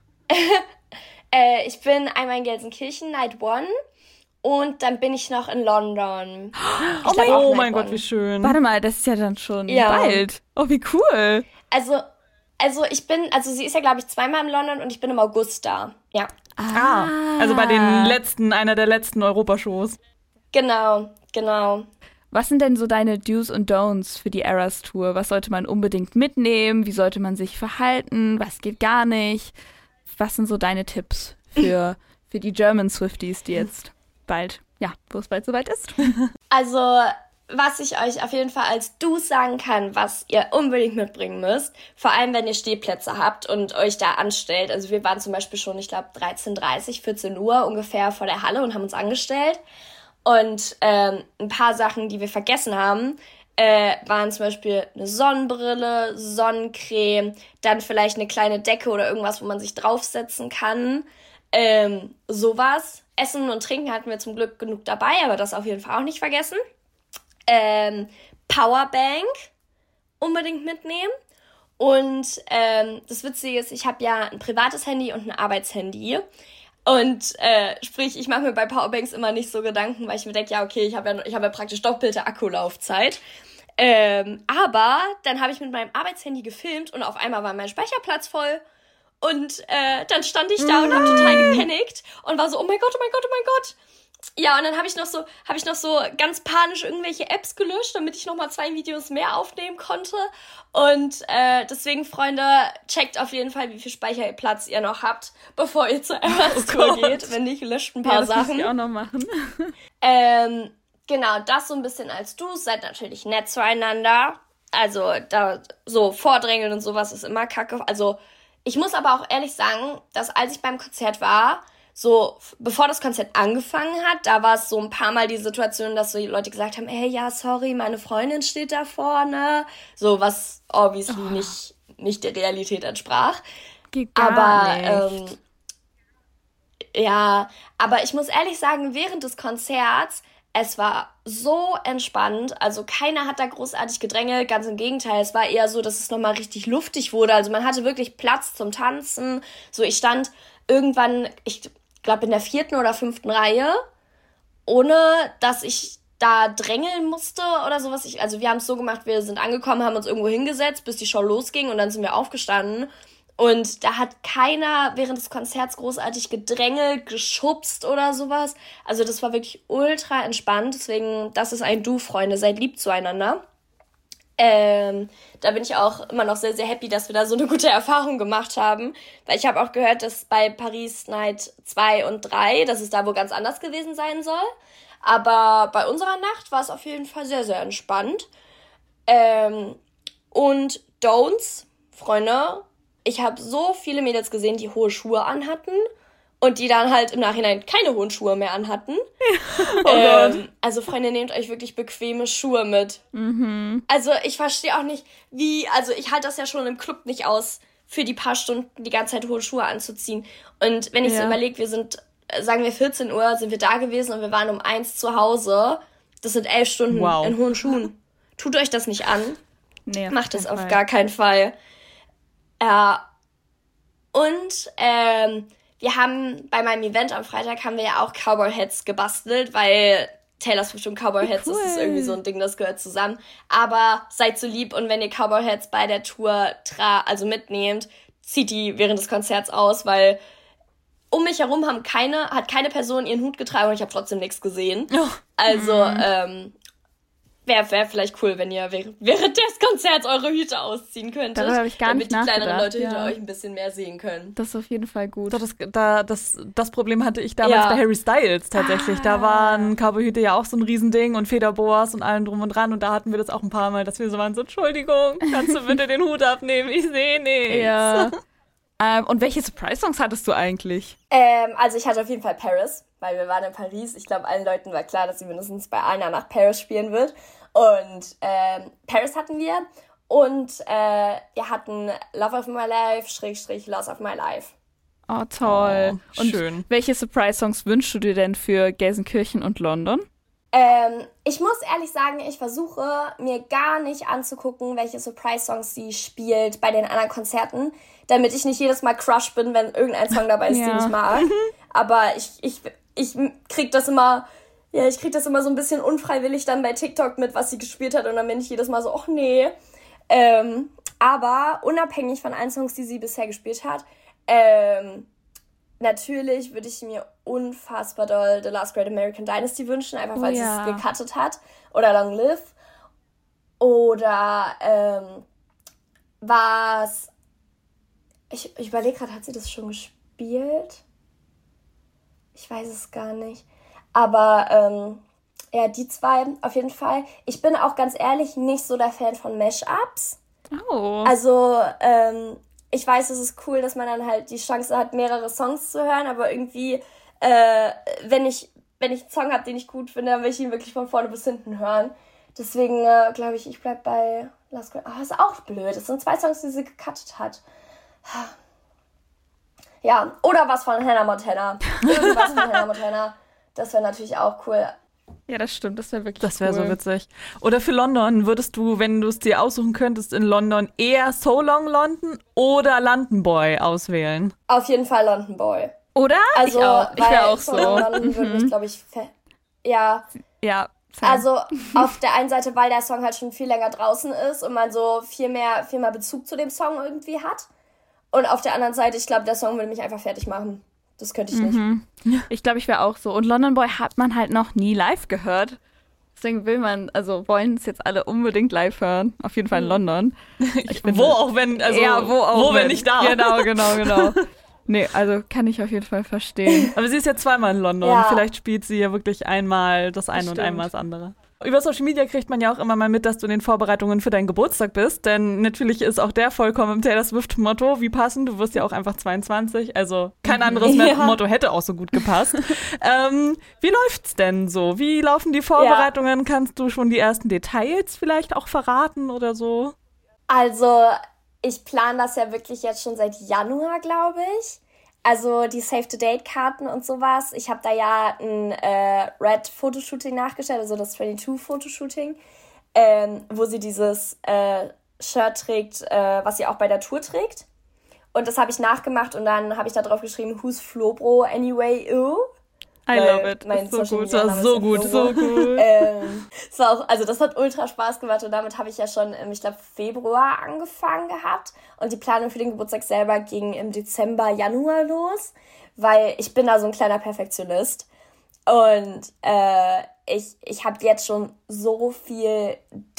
Äh, ich bin einmal in Gelsenkirchen, Night One, und dann bin ich noch in London. Ich Oh, glaub mein, auch oh Night mein One. Gott, wie schön. Warte mal, das ist ja dann schon Ja. bald. Oh, wie cool. Also, also ich bin, also sie ist ja, glaube ich, zweimal in London und ich bin im August da. Ja, Ah, also bei den letzten, einer der letzten Europashows. genau, genau. Was sind denn so deine Do's und Don'ts für die Eras Tour? Was sollte man unbedingt mitnehmen? Wie sollte man sich verhalten? Was geht gar nicht? Was sind so deine Tipps für, für die German Swifties, die jetzt bald, ja, wo es bald soweit ist? Also, was ich euch auf jeden Fall als Do's sagen kann, was ihr unbedingt mitbringen müsst, vor allem wenn ihr Stehplätze habt und euch da anstellt. Also wir waren zum Beispiel schon, ich glaube, dreizehn Uhr dreißig, vierzehn Uhr ungefähr vor der Halle und haben uns angestellt. Und ähm, ein paar Sachen, die wir vergessen haben, äh, waren zum Beispiel eine Sonnenbrille, Sonnencreme, dann vielleicht eine kleine Decke oder irgendwas, wo man sich draufsetzen kann. Ähm, sowas. Essen und Trinken hatten wir zum Glück genug dabei, aber das auf jeden Fall auch nicht vergessen. Ähm, Powerbank unbedingt mitnehmen. Und ähm, das Witzige ist, ich habe ja ein privates Handy und ein Arbeitshandy. Und äh, sprich, ich mache mir bei Powerbanks immer nicht so Gedanken, weil ich mir denke, ja, okay, ich habe ja, ich hab ja praktisch doppelte Akkulaufzeit. Ähm, aber dann habe ich mit meinem Arbeitshandy gefilmt und auf einmal war mein Speicherplatz voll. Und äh, dann stand ich da und habe total gepanikt und war so, oh mein Gott, oh mein Gott, oh mein Gott. Ja, und dann habe ich noch so, habe ich noch so ganz panisch irgendwelche Apps gelöscht, damit ich nochmal zwei Videos mehr aufnehmen konnte. Und äh, deswegen, Freunde, checkt auf jeden Fall, wie viel Speicherplatz ihr noch habt, bevor ihr zur Eras Tour geht. Wenn nicht, löscht ein paar Ja, das muss Sachen. ich auch noch machen. Ähm, genau, das so ein bisschen als du. Seid natürlich nett zueinander. Also, da so Vordrängeln und sowas ist immer kacke. Also, ich muss aber auch ehrlich sagen, dass als ich beim Konzert war, so, f- bevor das Konzert angefangen hat, da war es so ein paar Mal die Situation, dass so die Leute gesagt haben, ey, ja, sorry, meine Freundin steht da vorne. So, was obviously nicht, nicht der Realität entsprach. Geht gar Aber, nicht. ähm, ja, aber ich muss ehrlich sagen, während des Konzerts, es war so entspannt. Also keiner hat da großartig gedrängelt, ganz im Gegenteil. Es war eher so, dass es nochmal richtig luftig wurde. Also man hatte wirklich Platz zum Tanzen. So, ich stand irgendwann, ich glaube in der vierten oder fünften Reihe, ohne dass ich da drängeln musste oder sowas. Ich, also wir haben es so gemacht, wir sind angekommen, haben uns irgendwo hingesetzt, bis die Show losging und dann sind wir aufgestanden. Und da hat keiner während des Konzerts großartig gedrängelt, geschubst oder sowas. Also das war wirklich ultra entspannt. Deswegen, das ist ein Du, Freunde. Seid lieb zueinander. Ähm, da bin ich auch immer noch sehr, sehr happy, dass wir da so eine gute Erfahrung gemacht haben. Weil ich habe auch gehört, dass bei Paris Night zwei und drei, dass es da wohl ganz anders gewesen sein soll. Aber bei unserer Nacht war es auf jeden Fall sehr, sehr entspannt. Ähm, und Don'ts, Freunde, ich habe so viele Mädels gesehen, die hohe Schuhe anhatten und die dann halt im Nachhinein keine hohen Schuhe mehr anhatten. Oh ähm, also Freunde, nehmt euch wirklich bequeme Schuhe mit. Also ich verstehe auch nicht, wie, also ich halte das ja schon im Club nicht aus, für die paar Stunden die ganze Zeit hohe Schuhe anzuziehen. Und wenn ich so Ja. überlege, wir sind, äh, sagen wir vierzehn Uhr, sind wir da gewesen und wir waren um eins zu Hause. Das sind elf Stunden Wow. in hohen Schuhen. Tut euch das nicht an. Nee, Macht es keinen auf Fall. gar keinen Fall. Ja. Und ähm, wir haben bei meinem Event am Freitag haben wir ja auch Cowboy Hats gebastelt, weil Taylor Swift und Cowboy Hats, cool. Das ist irgendwie so ein Ding, das gehört zusammen. Aber seid so lieb und wenn ihr Cowboy Hats bei der Tour tra- also mitnehmt, zieht die während des Konzerts aus, weil um mich herum haben keine, hat keine Person ihren Hut getragen und ich habe trotzdem nichts gesehen. Oh. Also, Mhm. ähm, wäre wär vielleicht cool, wenn ihr während, während des Konzerts eure Hüte ausziehen könntet. Darüber habe ich gar damit nicht die kleineren nachgedacht, Leute hinter ja. euch ein bisschen mehr sehen können. Das ist auf jeden Fall gut. Doch, das, da, das, das Problem hatte ich damals Ja. bei Harry Styles tatsächlich. Ah. Da waren Cowboyhüte ja auch so ein Riesending und Federboas und allem drum und dran. Und da hatten wir das auch ein paar Mal, dass wir so waren, so, Entschuldigung, kannst du bitte den Hut abnehmen? Ich sehe nichts. Ja. ähm, und welche Surprise-Songs hattest du eigentlich? Ähm, also ich hatte auf jeden Fall Paris, weil wir waren in Paris. Ich glaube, allen Leuten war klar, dass sie mindestens bei Anna nach Paris spielen wird. Und ähm, Paris hatten wir. Und äh, wir hatten Love of My Life, Schrägstrich Loss of My Life. Oh, toll. Oh, und schön. welche Surprise-Songs wünschst du dir denn für Gelsenkirchen und London? Ähm, ich muss ehrlich sagen, ich versuche mir gar nicht anzugucken, welche Surprise-Songs sie spielt bei den anderen Konzerten, damit ich nicht jedes Mal Crush bin, wenn irgendein Song dabei ist, Ja. den ich mag. Aber ich, ich, ich krieg das immer, ja, ich krieg das immer so ein bisschen unfreiwillig dann bei TikTok mit, was sie gespielt hat und dann bin ich jedes Mal so, ach nee. Ähm, aber unabhängig von allen Songs, die sie bisher gespielt hat, ähm, natürlich würde ich mir unfassbar doll The Last Great American Dynasty wünschen, einfach Oh weil ja. sie es gecuttet hat. Oder Long Live. Oder ähm, was... Ich, ich überlege gerade, hat sie das schon gespielt? Ich weiß es gar nicht. Aber ähm, ja, die zwei auf jeden Fall. Ich bin auch ganz ehrlich nicht so der Fan von Mashups. Oh. Also, ähm, ich weiß, es ist cool, dass man dann halt die Chance hat, mehrere Songs zu hören, aber irgendwie, äh, wenn ich wenn ich einen Song habe, den ich gut finde, dann will ich ihn wirklich von vorne bis hinten hören. Deswegen äh, glaube ich, ich bleib bei Last Great... Ah, ist auch blöd. Es sind zwei Songs, die sie gecuttet hat. Ja, oder was von Hannah Montana. Irgendwas von Hannah Montana. Das wäre natürlich auch cool. Ja, das stimmt. Das wäre wirklich Das wäre cool. so witzig. Oder für London, würdest du, wenn du es dir aussuchen könntest, in London eher So Long London oder London Boy auswählen? Auf jeden Fall London Boy. Oder? Also, ich auch. Ich weil wäre auch So so. Long London würde mich, glaube ich, fe- ja... Ja. same. Also auf der einen Seite, weil der Song halt schon viel länger draußen ist und man so viel mehr, viel mehr Bezug zu dem Song irgendwie hat. Und auf der anderen Seite, ich glaube, der Song würde mich einfach fertig machen. Das könnte ich Mhm. nicht. Ich glaube, ich wäre auch so. Und London Boy hat man halt noch nie live gehört. Deswegen will man, also wollen es jetzt alle unbedingt live hören. Auf jeden Fall in London. Ich finde- Wo auch wenn, also ja, wo auch wo wenn nicht da. Genau, genau, genau. Nee, also kann ich auf jeden Fall verstehen. Aber sie ist ja zweimal in London. Ja. Vielleicht spielt sie ja wirklich einmal das eine und Stimmt. einmal das andere. Über Social Media kriegt man ja auch immer mal mit, dass du in den Vorbereitungen für deinen Geburtstag bist. Denn natürlich ist auch der vollkommen im Taylor Swift-Motto. Wie passend, du wirst ja auch einfach zweiundzwanzig. Also kein anderes Ja. Motto hätte auch so gut gepasst. ähm, wie läuft's denn so? Wie laufen die Vorbereitungen? Kannst du schon die ersten Details vielleicht auch verraten oder so? Also ich plane das ja wirklich jetzt schon seit Januar, glaube ich. Also die Save-the-Date-Karten und sowas. Ich habe da ja ein äh, Red-Fotoshooting nachgestellt, also das zweiundzwanzig-Fotoshooting, ähm, wo sie dieses äh, Shirt trägt, äh, was sie auch bei der Tour trägt. Und das habe ich nachgemacht und dann habe ich da drauf geschrieben, Who's Flobro anyway, ew. I Weil love it. mein Das ist so Social gut. Media Das ist Name so ist gut. ja So gut. Ähm, es war auch, also das hat ultra Spaß gemacht und damit habe ich ja schon im, ich glaube, Februar angefangen gehabt und die Planung für den Geburtstag selber ging im Dezember, Januar los, weil ich bin da so ein kleiner Perfektionist und äh, ich, ich habe jetzt schon so viel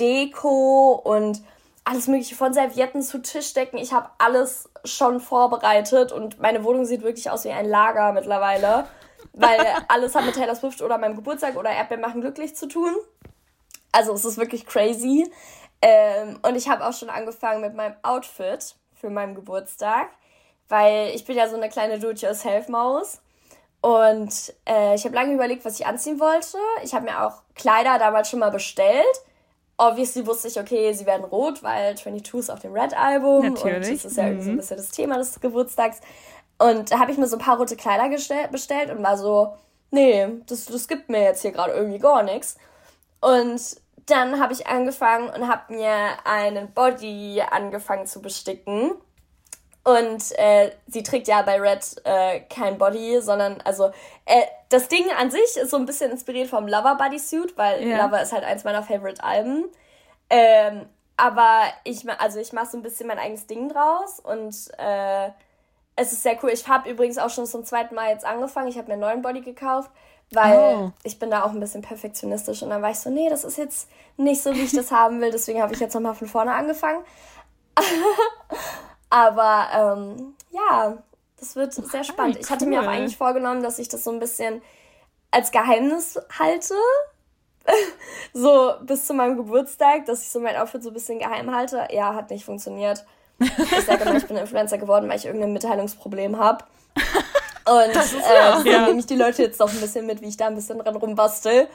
Deko und alles mögliche von Servietten zu Tischdecken. Ich habe alles schon vorbereitet und meine Wohnung sieht wirklich aus wie ein Lager mittlerweile. Weil alles hat mit Taylor Swift oder meinem Geburtstag oder Erdbeeren machen glücklich zu tun. Also es ist wirklich crazy. Ähm, und ich habe auch schon angefangen mit meinem Outfit für meinen Geburtstag. Weil ich bin ja so eine kleine Do-it-yourself-Maus. Und äh, ich habe lange überlegt, was ich anziehen wollte. Ich habe mir auch Kleider damals schon mal bestellt. Obviously wusste ich, okay, sie werden rot, weil zweiundzwanzig ist auf dem Red-Album. Natürlich. Und das ist ja irgendwie so ein Mhm. bisschen das Thema des Geburtstags. Und da habe ich mir so ein paar rote Kleider gestell- bestellt und war so, nee, das, das gibt mir jetzt hier gerade irgendwie gar nichts. Und dann habe ich angefangen und habe mir einen Body angefangen zu besticken. Und äh, sie trägt ja bei Red äh, kein Body, sondern, also, äh, das Ding an sich ist so ein bisschen inspiriert vom Lover Bodysuit, weil Ja. Lover ist halt eins meiner Favorite-Alben. Ähm, aber ich, ma- also ich mache so ein bisschen mein eigenes Ding draus und äh, es ist sehr cool. Ich habe übrigens auch schon zum zweiten Mal jetzt angefangen. Ich habe mir einen neuen Body gekauft, weil Oh. ich bin da auch ein bisschen perfektionistisch. Und dann war ich so, nee, das ist jetzt nicht so, wie ich das haben will. Deswegen habe ich jetzt nochmal von vorne angefangen. Aber ähm, ja, das wird sehr spannend. Ich hatte mir auch cool. eigentlich vorgenommen, dass ich das so ein bisschen als Geheimnis halte. So bis zu meinem Geburtstag, dass ich so mein Outfit so ein bisschen geheim halte. Ja, hat nicht funktioniert. Ich sage immer, ich bin Influencer geworden, weil ich irgendein Mitteilungsproblem habe. Und äh, deswegen ja. nehme ich die Leute jetzt auch ein bisschen mit, wie ich da ein bisschen dran rumbastel.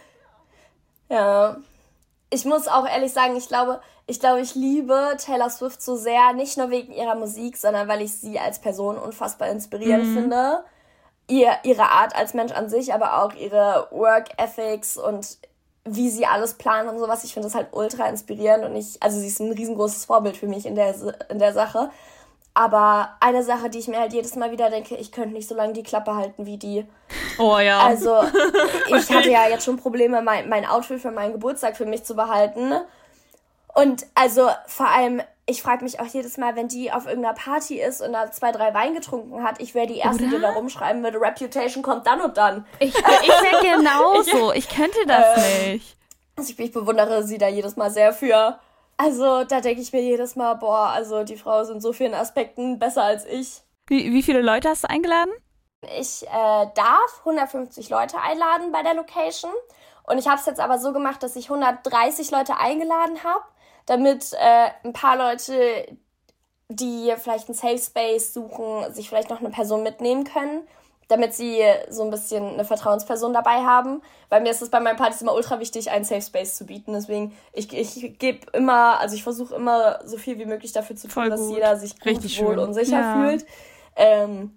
Ja. Ich muss auch ehrlich sagen, ich glaube, ich glaube, ich liebe Taylor Swift so sehr, nicht nur wegen ihrer Musik, sondern weil ich sie als Person unfassbar inspirierend Mhm. finde. Ihr, ihre Art als Mensch an sich, aber auch ihre Work Ethics und wie sie alles plant und sowas. Ich finde das halt ultra inspirierend und ich, also sie ist ein riesengroßes Vorbild für mich in der, in der Sache. Aber eine Sache, die ich mir halt jedes Mal wieder denke, ich könnte nicht so lange die Klappe halten wie die. Oh ja. Also, ich hatte ja jetzt schon Probleme, mein, mein Outfit für meinen Geburtstag für mich zu behalten. Und also vor allem, ich frage mich auch jedes Mal, wenn die auf irgendeiner Party ist und da zwei, drei Wein getrunken hat, ich wäre die Erste, Oder? die da rumschreiben würde, Reputation kommt dann und dann. ich ich wäre genauso. Ich könnte das nicht. Also ich, ich bewundere sie da jedes Mal sehr für. Also da denke ich mir jedes Mal, boah, also die Frau ist in so vielen Aspekten besser als ich. Wie, wie viele Leute hast du eingeladen? Ich äh, darf hundertfünfzig Leute einladen bei der Location. Und ich habe es jetzt aber so gemacht, dass ich hundertdreißig Leute eingeladen habe, damit äh, ein paar Leute, die vielleicht einen Safe Space suchen, sich vielleicht noch eine Person mitnehmen können, damit sie so ein bisschen eine Vertrauensperson dabei haben. Weil mir ist es bei meinen Partys immer ultra wichtig, einen Safe Space zu bieten. Deswegen, ich, ich gebe immer, also ich versuche immer so viel wie möglich dafür zu tun, Voll dass gut. jeder sich gut, Richtig wohl schön. und sicher Ja. fühlt. Ähm,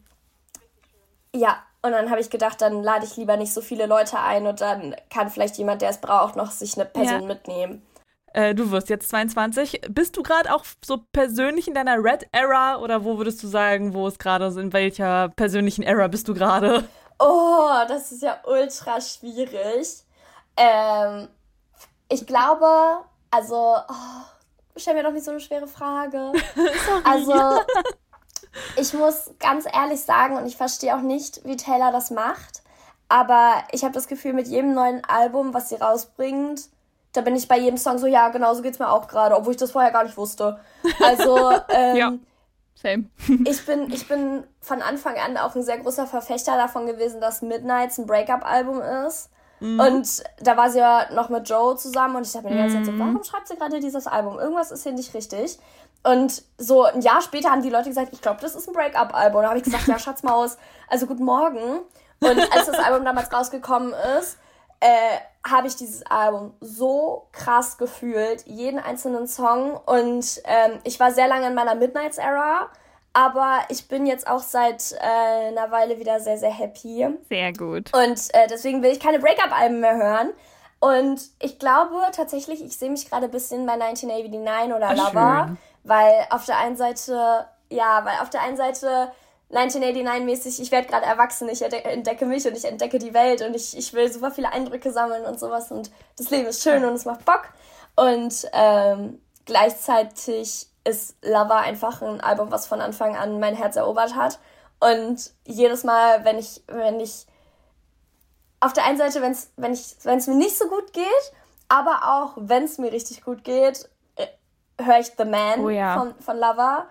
ja, und dann habe ich gedacht, dann lade ich lieber nicht so viele Leute ein und dann kann vielleicht jemand, der es braucht, noch sich eine Person Ja. mitnehmen. Äh, du wirst jetzt zweiundzwanzig. Bist du gerade auch so persönlich in deiner Red-Era oder wo würdest du sagen, wo es gerade ist? In welcher persönlichen Era bist du gerade? Oh, das ist ja ultra schwierig. Ähm, ich glaube, also, oh, stell mir doch nicht so eine schwere Frage. Also, ich muss ganz ehrlich sagen, und ich verstehe auch nicht, wie Taylor das macht, aber ich habe das Gefühl, mit jedem neuen Album, was sie rausbringt, da bin ich bei jedem Song so, ja, genau so geht's mir auch gerade, obwohl ich das vorher gar nicht wusste. Also, ähm, Ja. Same. ich bin, ich bin von Anfang an auch ein sehr großer Verfechter davon gewesen, dass Midnights ein Breakup-Album ist. Mhm. Und da war sie ja noch mit Joe zusammen und ich dachte mir die ganze Zeit so, warum schreibt sie gerade dieses Album? Irgendwas ist hier nicht richtig. Und so ein Jahr später haben die Leute gesagt, ich glaube, das ist ein Breakup-Album. Und da habe ich gesagt, ja, Schatzmaus, also guten Morgen. Und als das Album damals rausgekommen ist, äh, habe ich dieses Album so krass gefühlt, jeden einzelnen Song. Und ähm, ich war sehr lange in meiner Midnights-Era, aber ich bin jetzt auch seit äh, einer Weile wieder sehr, sehr happy. Sehr gut. Und äh, deswegen will ich keine Breakup-Alben mehr hören. Und ich glaube tatsächlich, ich sehe mich gerade ein bisschen bei neunzehnhundertneunundachtzig oder Ach, Lover, schön. weil auf der einen Seite, ja, weil auf der einen Seite neunzehnhundertneunundachtzig-mäßig, ich werde gerade erwachsen, ich entdecke, entdecke mich und ich entdecke die Welt und ich, ich will super viele Eindrücke sammeln und sowas und das Leben ist schön und es macht Bock. Und ähm, gleichzeitig ist Lover einfach ein Album, was von Anfang an mein Herz erobert hat. Und jedes Mal, wenn ich, wenn ich auf der einen Seite, wenn's, wenn ich, wenn es mir nicht so gut geht, aber auch wenn es mir richtig gut geht, äh, höre ich The Man Oh ja. von, von Lover.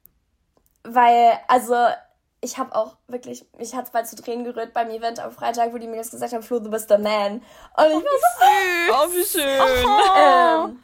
Weil, also, ich habe auch wirklich, mich hat es bald zu Tränen gerührt beim Event am Freitag, wo die mir das gesagt haben, Flo, du bist The Man. Und ich war so, Oh, wie schön. ähm,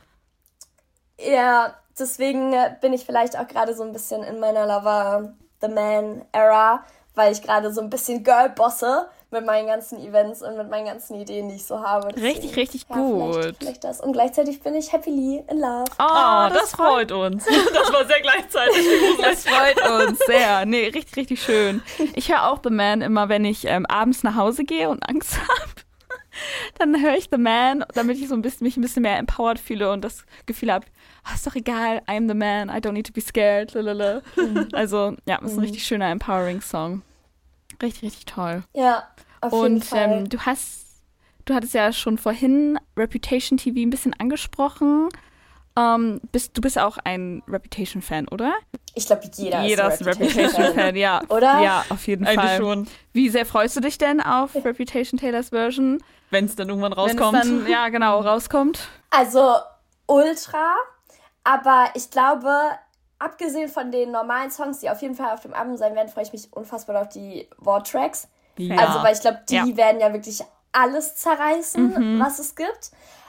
ja, deswegen äh, bin ich vielleicht auch gerade so ein bisschen in meiner Lover The Man Era, weil ich gerade so ein bisschen Girl-bosse mit meinen ganzen Events und mit meinen ganzen Ideen, die ich so habe. Deswegen, Richtig, richtig ja, gut. Vielleicht, vielleicht das. Und gleichzeitig bin ich happily in love. Oh, das, freut uns. Das war sehr gleichzeitig. Das freut uns sehr. Nee, richtig, richtig schön. Ich höre auch The Man immer, wenn ich ähm, abends nach Hause gehe und Angst habe. dann höre ich The Man, damit ich so ein bisschen, mich ein bisschen mehr empowered fühle und das Gefühl habe, oh, ist doch egal, I'm the man, I don't need to be scared. Lalala. Also, ja, das ist ein richtig schöner, empowering Song. Richtig, richtig toll. Ja, auf jeden Und Fall. ähm, du hast, du hattest ja schon vorhin Reputation T V ein bisschen angesprochen. Ähm, bist, du bist auch ein Reputation-Fan, oder? Ich glaube, jeder, Jeder ist ist ein ein Reputation-Fan, ja. Oder? Ja, auf jeden Eigentlich Fall. schon. Wie sehr freust du dich denn auf Reputation Taylors Version? Wenn es dann irgendwann Wenn rauskommt. es dann, ja, genau, rauskommt. Also ultra, aber ich glaube, abgesehen von den normalen Songs, die auf jeden Fall auf dem Album sein werden, freue ich mich unfassbar auf die War-Tracks. Ja. Also, weil ich glaube, die Ja. werden ja wirklich alles zerreißen, was es gibt.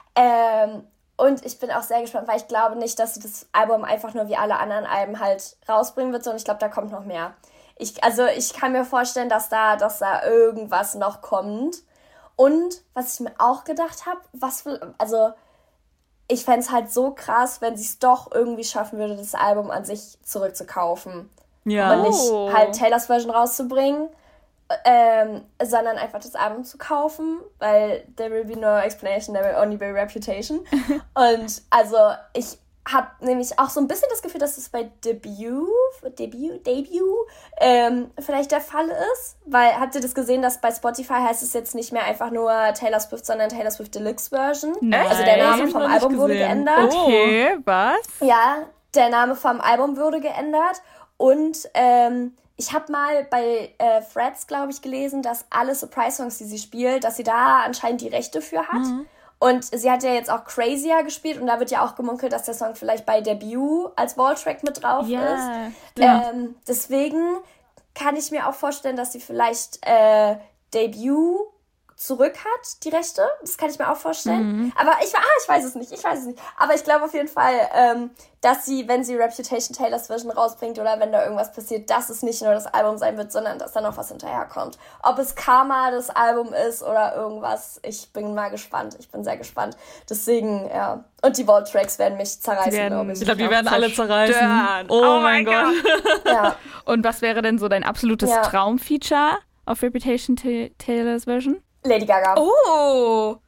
Ähm, und ich bin auch sehr gespannt, weil ich glaube nicht, dass sie das Album einfach nur wie alle anderen Alben halt rausbringen wird, sondern ich glaube, da kommt noch mehr. Ich, also ich kann mir vorstellen, dass da, dass da irgendwas noch kommt. Und was ich mir auch gedacht habe, was für, also ich fände es halt so krass, wenn sie es doch irgendwie schaffen würde, das Album an sich zurückzukaufen. Ja. Und nicht Oh. halt Taylors Version rauszubringen, ähm, sondern einfach das Album zu kaufen, weil there will be no explanation, there will only be reputation. Und also ich habe nämlich auch so ein bisschen das Gefühl, dass es bei Debut, Debut, Debut ähm, vielleicht der Fall ist, weil habt ihr das gesehen, dass bei Spotify heißt es jetzt nicht mehr einfach nur Taylor Swift, sondern Taylor Swift Deluxe Version. Nein. Also der Hab Name ich vom noch nicht Album wurde gesehen. geändert. Okay, was? Ja, der Name vom Album wurde geändert und ähm, ich habe mal bei äh, Threads, glaube ich, gelesen, dass alle Surprise-Songs, die sie spielt, dass sie da anscheinend die Rechte für hat. Mhm. Und sie hat ja jetzt auch Crazier gespielt und da wird ja auch gemunkelt, dass der Song vielleicht bei Debut als Walltrack mit drauf Ja, ist. Ähm, deswegen kann ich mir auch vorstellen, dass sie vielleicht äh, Debut zurück hat, die Rechte. Das kann ich mir auch vorstellen. Aber ich, ah, ich weiß es nicht, ich weiß es nicht. Aber ich glaube auf jeden Fall, ähm, dass sie, wenn sie Reputation Taylors Version rausbringt oder wenn da irgendwas passiert, dass es nicht nur das Album sein wird, sondern dass da noch was hinterherkommt. Ob es Karma das Album ist oder irgendwas, ich bin mal gespannt. Ich bin sehr gespannt. Deswegen, ja. Und die Vault-Tracks werden mich zerreißen, werden- glaube ich. Ich glaube, die werden alle zerreißen. Zerstören. Oh, Oh mein mein Gott. Ja. Und was wäre denn so dein absolutes Ja. Traumfeature auf Reputation Ta- Taylors Version? Lady Gaga. Oh,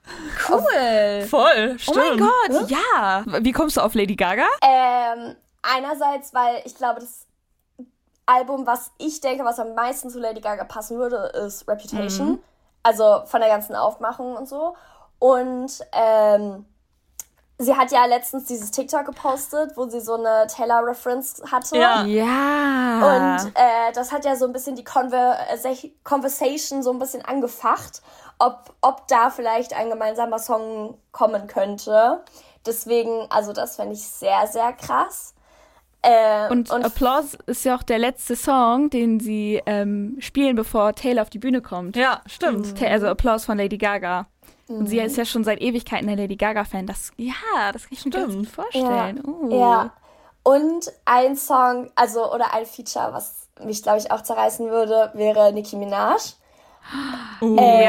cool. Voll, Oh mein stimmt. Gott, ja. Wie kommst du auf Lady Gaga? Ähm, einerseits, weil ich glaube, das Album, was ich denke, was am meisten zu Lady Gaga passen würde, ist Reputation. Also von der ganzen Aufmachung und so. Und ähm, sie hat ja letztens dieses TikTok gepostet, wo sie so eine Taylor-Reference hatte. Ja. Ja. Und äh, das hat ja so ein bisschen die Conver- Conversation so ein bisschen angefacht, ob, ob da vielleicht ein gemeinsamer Song kommen könnte. Deswegen, also das fände ich sehr, sehr krass. Äh, Und, Applause ist ja auch der letzte Song, den sie ähm, spielen, bevor Taylor auf die Bühne kommt. Ja, stimmt. Ta- Also Applause von Lady Gaga. Und sie ist ja schon seit Ewigkeiten der Lady Gaga-Fan. Das, ja, das kann ich mir ganz Stimmt. gut vorstellen. Uh. Ja. Und ein Song, also oder ein Feature, was mich, glaube ich, auch zerreißen würde, wäre Nicki Minaj. Uh, Äh,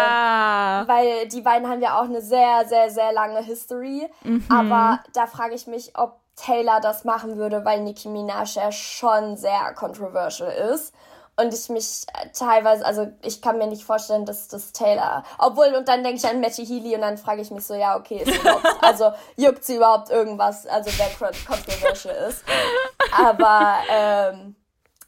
Ja. Weil die beiden haben ja auch eine sehr, sehr, sehr lange History. Aber da frage ich mich, ob Taylor das machen würde, weil Nicki Minaj ja schon sehr controversial ist. Und ich mich äh, teilweise, also ich kann mir nicht vorstellen, dass das Taylor, obwohl, und dann denke ich an Matty Healy und dann frage ich mich so, ja, okay, ist überhaupt, also juckt sie überhaupt irgendwas, also wer controversial ist. Aber, ähm,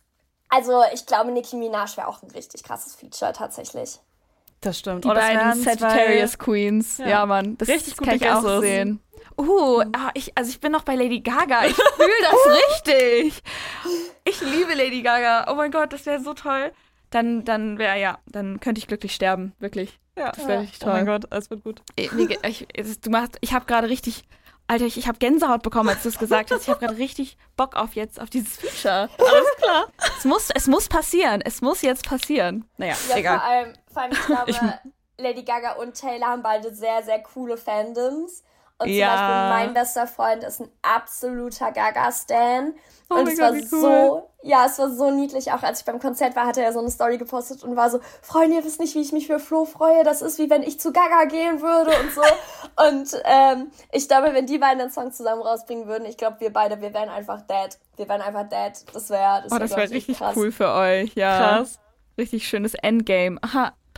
also ich glaube, Nicki Minaj wäre auch ein richtig krasses Feature tatsächlich. Das stimmt. Die Oh, das beiden wären Sagittarius zwei- Queens. Ja, Ja. Mann. Das Richtig kann gute ich auch Guesses. sehen. Uh, ah, ich, also ich bin noch bei Lady Gaga. Ich fühle das richtig. Ich liebe Lady Gaga. Oh mein Gott, das wäre so toll. Dann, dann wäre, ja, dann könnte ich glücklich sterben. Wirklich. Ja. Das wäre richtig Oh toll. mein Gott, es wird gut. Ich, mir ge- ich, es- du machst, ich habe gerade richtig, Alter, ich, ich habe Gänsehaut bekommen, als du es gesagt hast. Ich habe gerade richtig Bock auf jetzt, auf dieses Feature. Alles klar. Es muss, es muss passieren. Es muss jetzt passieren. Naja, Ja, egal. vor allem, vor allem, ich glaube, Lady Gaga und Taylor haben beide sehr, sehr coole Fandoms. Und zum Ja. Beispiel mein bester Freund ist ein absoluter Gaga-Stan. Oh und mein es Gott, war wie cool. so, ja, es war so niedlich. Auch als ich beim Konzert war, hat er so eine Story gepostet und war so, Freunde, ihr wisst nicht, wie ich mich für Flo freue. Das ist wie wenn ich zu Gaga gehen würde und so. Und ähm, ich glaube, wenn die beiden einen Song zusammen rausbringen würden, ich glaube, wir beide, wir wären einfach dead. Wir wären einfach dead. Das wäre, das Oh, wär, das glaub wäre ich, echt richtig krass. cool für euch. Ja. Krass. Richtig schönes Endgame. Aha,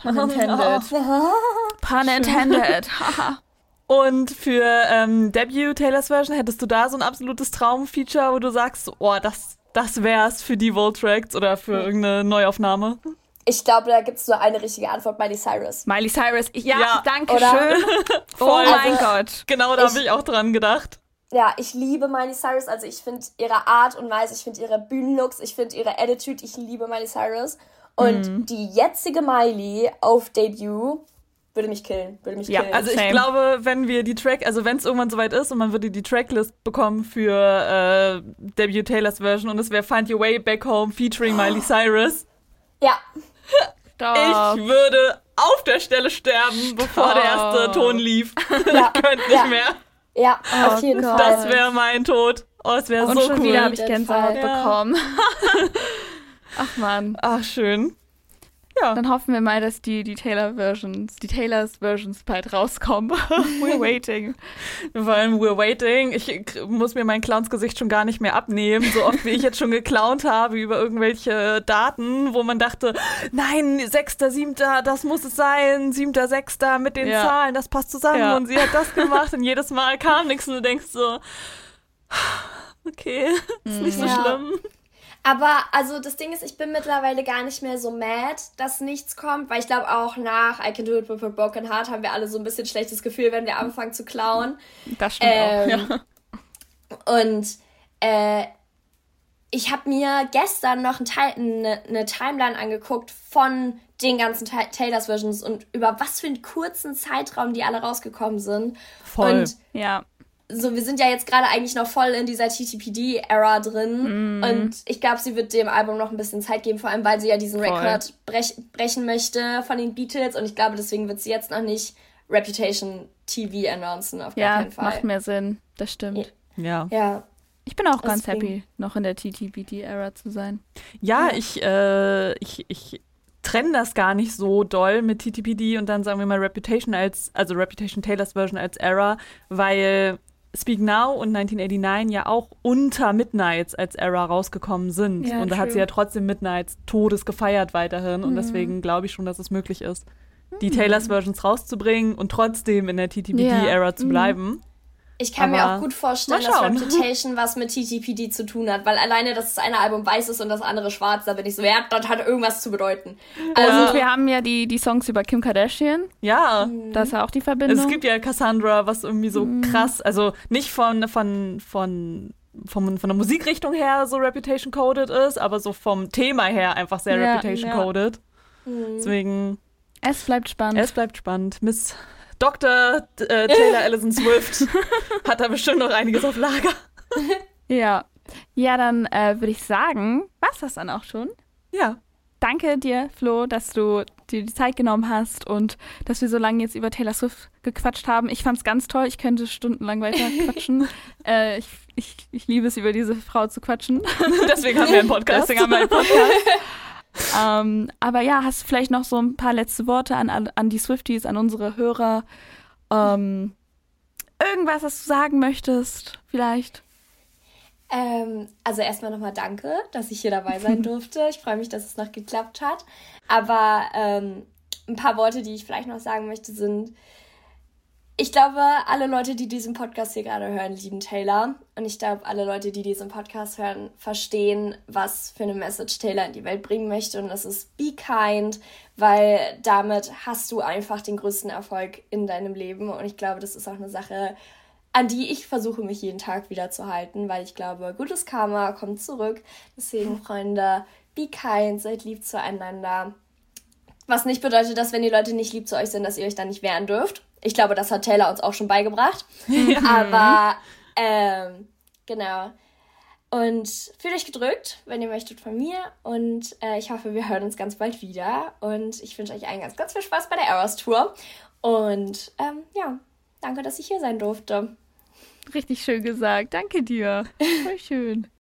Pun intended. Pun intended. Und für ähm, Debut Taylors Version, hättest du da so ein absolutes Traumfeature, wo du sagst, oh, das, das wär's für die Volt-Tracks oder für hm. irgendeine Neuaufnahme? Ich glaube, da gibt es nur eine richtige Antwort, Miley Cyrus. Miley Cyrus, ja, ja. danke schön. Oh mein also, Gott. Genau, da habe ich auch dran gedacht. Ja, ich liebe Miley Cyrus, also ich finde ihre Art und Weise, ich finde ihre Bühnenlooks, ich finde ihre Attitude, ich liebe Miley Cyrus. Und mhm. die jetzige Miley auf Debut würde mich killen, würde mich ja, killen. Also Same. Ich glaube, wenn wir die Track, also wenn es irgendwann soweit ist und man würde die Tracklist bekommen für äh, Debut Taylors Version und es wäre Find Your Way Back Home featuring oh. Miley Cyrus. Ja. Stop. Ich würde auf der Stelle sterben, Stop. bevor der erste Ton lief. Ja. Ich könnte nicht ja. mehr. Ja, oh auf jeden Gott. Fall. Das wäre mein Tod. Oh, es wäre so schon cool. Und wieder habe ich Gänsehaut ja. bekommen. Ach man. Ach, schön. Ja. Dann hoffen wir mal, dass die, die Taylor-Versions, die Taylors Versions bald rauskommen. We're waiting. Vor allem we're waiting. Ich muss mir mein Clownsgesicht schon gar nicht mehr abnehmen. So oft, wie ich jetzt schon geklaunt habe über irgendwelche Daten, wo man dachte, nein, sechster, siebter, das muss es sein. siebter, sechster mit den ja. Zahlen, das passt zusammen. Ja. Und sie hat das gemacht und jedes Mal kam nichts und du denkst so, okay, ist nicht so ja. schlimm. Aber, also, das Ding ist, ich bin mittlerweile gar nicht mehr so mad, dass nichts kommt, weil ich glaube auch nach I Can Do It With a Broken Heart haben wir alle so ein bisschen schlechtes Gefühl, wenn wir anfangen zu klauen. Das stimmt ähm, auch, ja. Und, äh, ich habe mir gestern noch eine, eine Timeline angeguckt von den ganzen Ta- Taylors Versions und über was für einen kurzen Zeitraum die alle rausgekommen sind. Voll. Und ja. so, wir sind ja jetzt gerade eigentlich noch voll in dieser T T P D-Ära drin. Mm. Und ich glaube, sie wird dem Album noch ein bisschen Zeit geben, vor allem, weil sie ja diesen voll. Rekord brech- brechen möchte von den Beatles. Und ich glaube, deswegen wird sie jetzt noch nicht Reputation T V announcen, auf gar ja, keinen Fall. Ja, macht mehr Sinn. Das stimmt. Ja. Ja. Ich bin auch ganz deswegen. happy, noch in der T T P D-Ära zu sein. Ja, ja. ich, äh, ich, ich trenne das gar nicht so doll mit T T P D und dann sagen wir mal Reputation als, also Reputation Taylors Version als Era, weil Speak Now und neunzehnhundertneunundachtzig ja auch unter Midnights als Era rausgekommen sind. Ja, und da true. hat sie ja trotzdem Midnights Todes gefeiert weiterhin. Mhm. Und deswegen glaube ich schon, dass es möglich ist, die mhm. Taylors Versions rauszubringen und trotzdem in der T T P D-Ära ja. zu bleiben. Mhm. Ich kann Aber mir auch gut vorstellen, dass Reputation was mit T T P D zu tun hat, weil alleine, dass das eine Album weiß ist und das andere schwarz, da bin ich so, ja, das hat irgendwas zu bedeuten. Also und wir haben ja die, die Songs über Kim Kardashian. Ja. Das ist ja auch die Verbindung. Es gibt ja Cassandra, was irgendwie so mhm. krass, also nicht von, von, von, von, von der Musikrichtung her so Reputation-coded ist, aber so vom Thema her einfach sehr ja, Reputation-coded. Ja. Mhm. Deswegen. Es bleibt spannend. Es bleibt spannend. Miss Doktor äh, Taylor Allison Swift hat da bestimmt noch einiges auf Lager. Ja. Ja, dann äh, würde ich sagen, war's das dann auch schon? Ja. Danke dir, Flo, dass du dir die Zeit genommen hast und dass wir so lange jetzt über Taylor Swift gequatscht haben. Ich fand's ganz toll. Ich könnte stundenlang weiter quatschen. äh, ich, ich, ich liebe es, über diese Frau zu quatschen. Deswegen haben wir einen Podcast. Deswegen haben wir einen Podcast. ähm, aber ja, hast du vielleicht noch so ein paar letzte Worte an, an, an die Swifties, an unsere Hörer? Ähm, irgendwas, was du sagen möchtest, vielleicht? Ähm, also erstmal nochmal danke, dass ich hier dabei sein durfte. Ich freue mich, dass es noch geklappt hat. Aber ähm, ein paar Worte, die ich vielleicht noch sagen möchte, sind, ich glaube, alle Leute, die diesen Podcast hier gerade hören, lieben Taylor. Und ich glaube, alle Leute, die diesen Podcast hören, verstehen, was für eine Message Taylor in die Welt bringen möchte. Und das ist be kind, weil damit hast du einfach den größten Erfolg in deinem Leben. Und ich glaube, das ist auch eine Sache, an die ich versuche, mich jeden Tag wieder zu halten, weil ich glaube, gutes Karma kommt zurück. Deswegen, Freunde, be kind, seid lieb zueinander. Was nicht bedeutet, dass, wenn die Leute nicht lieb zu euch sind, dass ihr euch dann nicht wehren dürft. Ich glaube, das hat Taylor uns auch schon beigebracht. Ja. Aber, ähm, genau. Und fühlt euch gedrückt, wenn ihr möchtet, von mir. Und äh, ich hoffe, wir hören uns ganz bald wieder. Und ich wünsche euch allen ganz, ganz viel Spaß bei der Eras Tour. Und, ähm, ja, danke, dass ich hier sein durfte. Richtig schön gesagt. Danke dir. Voll schön.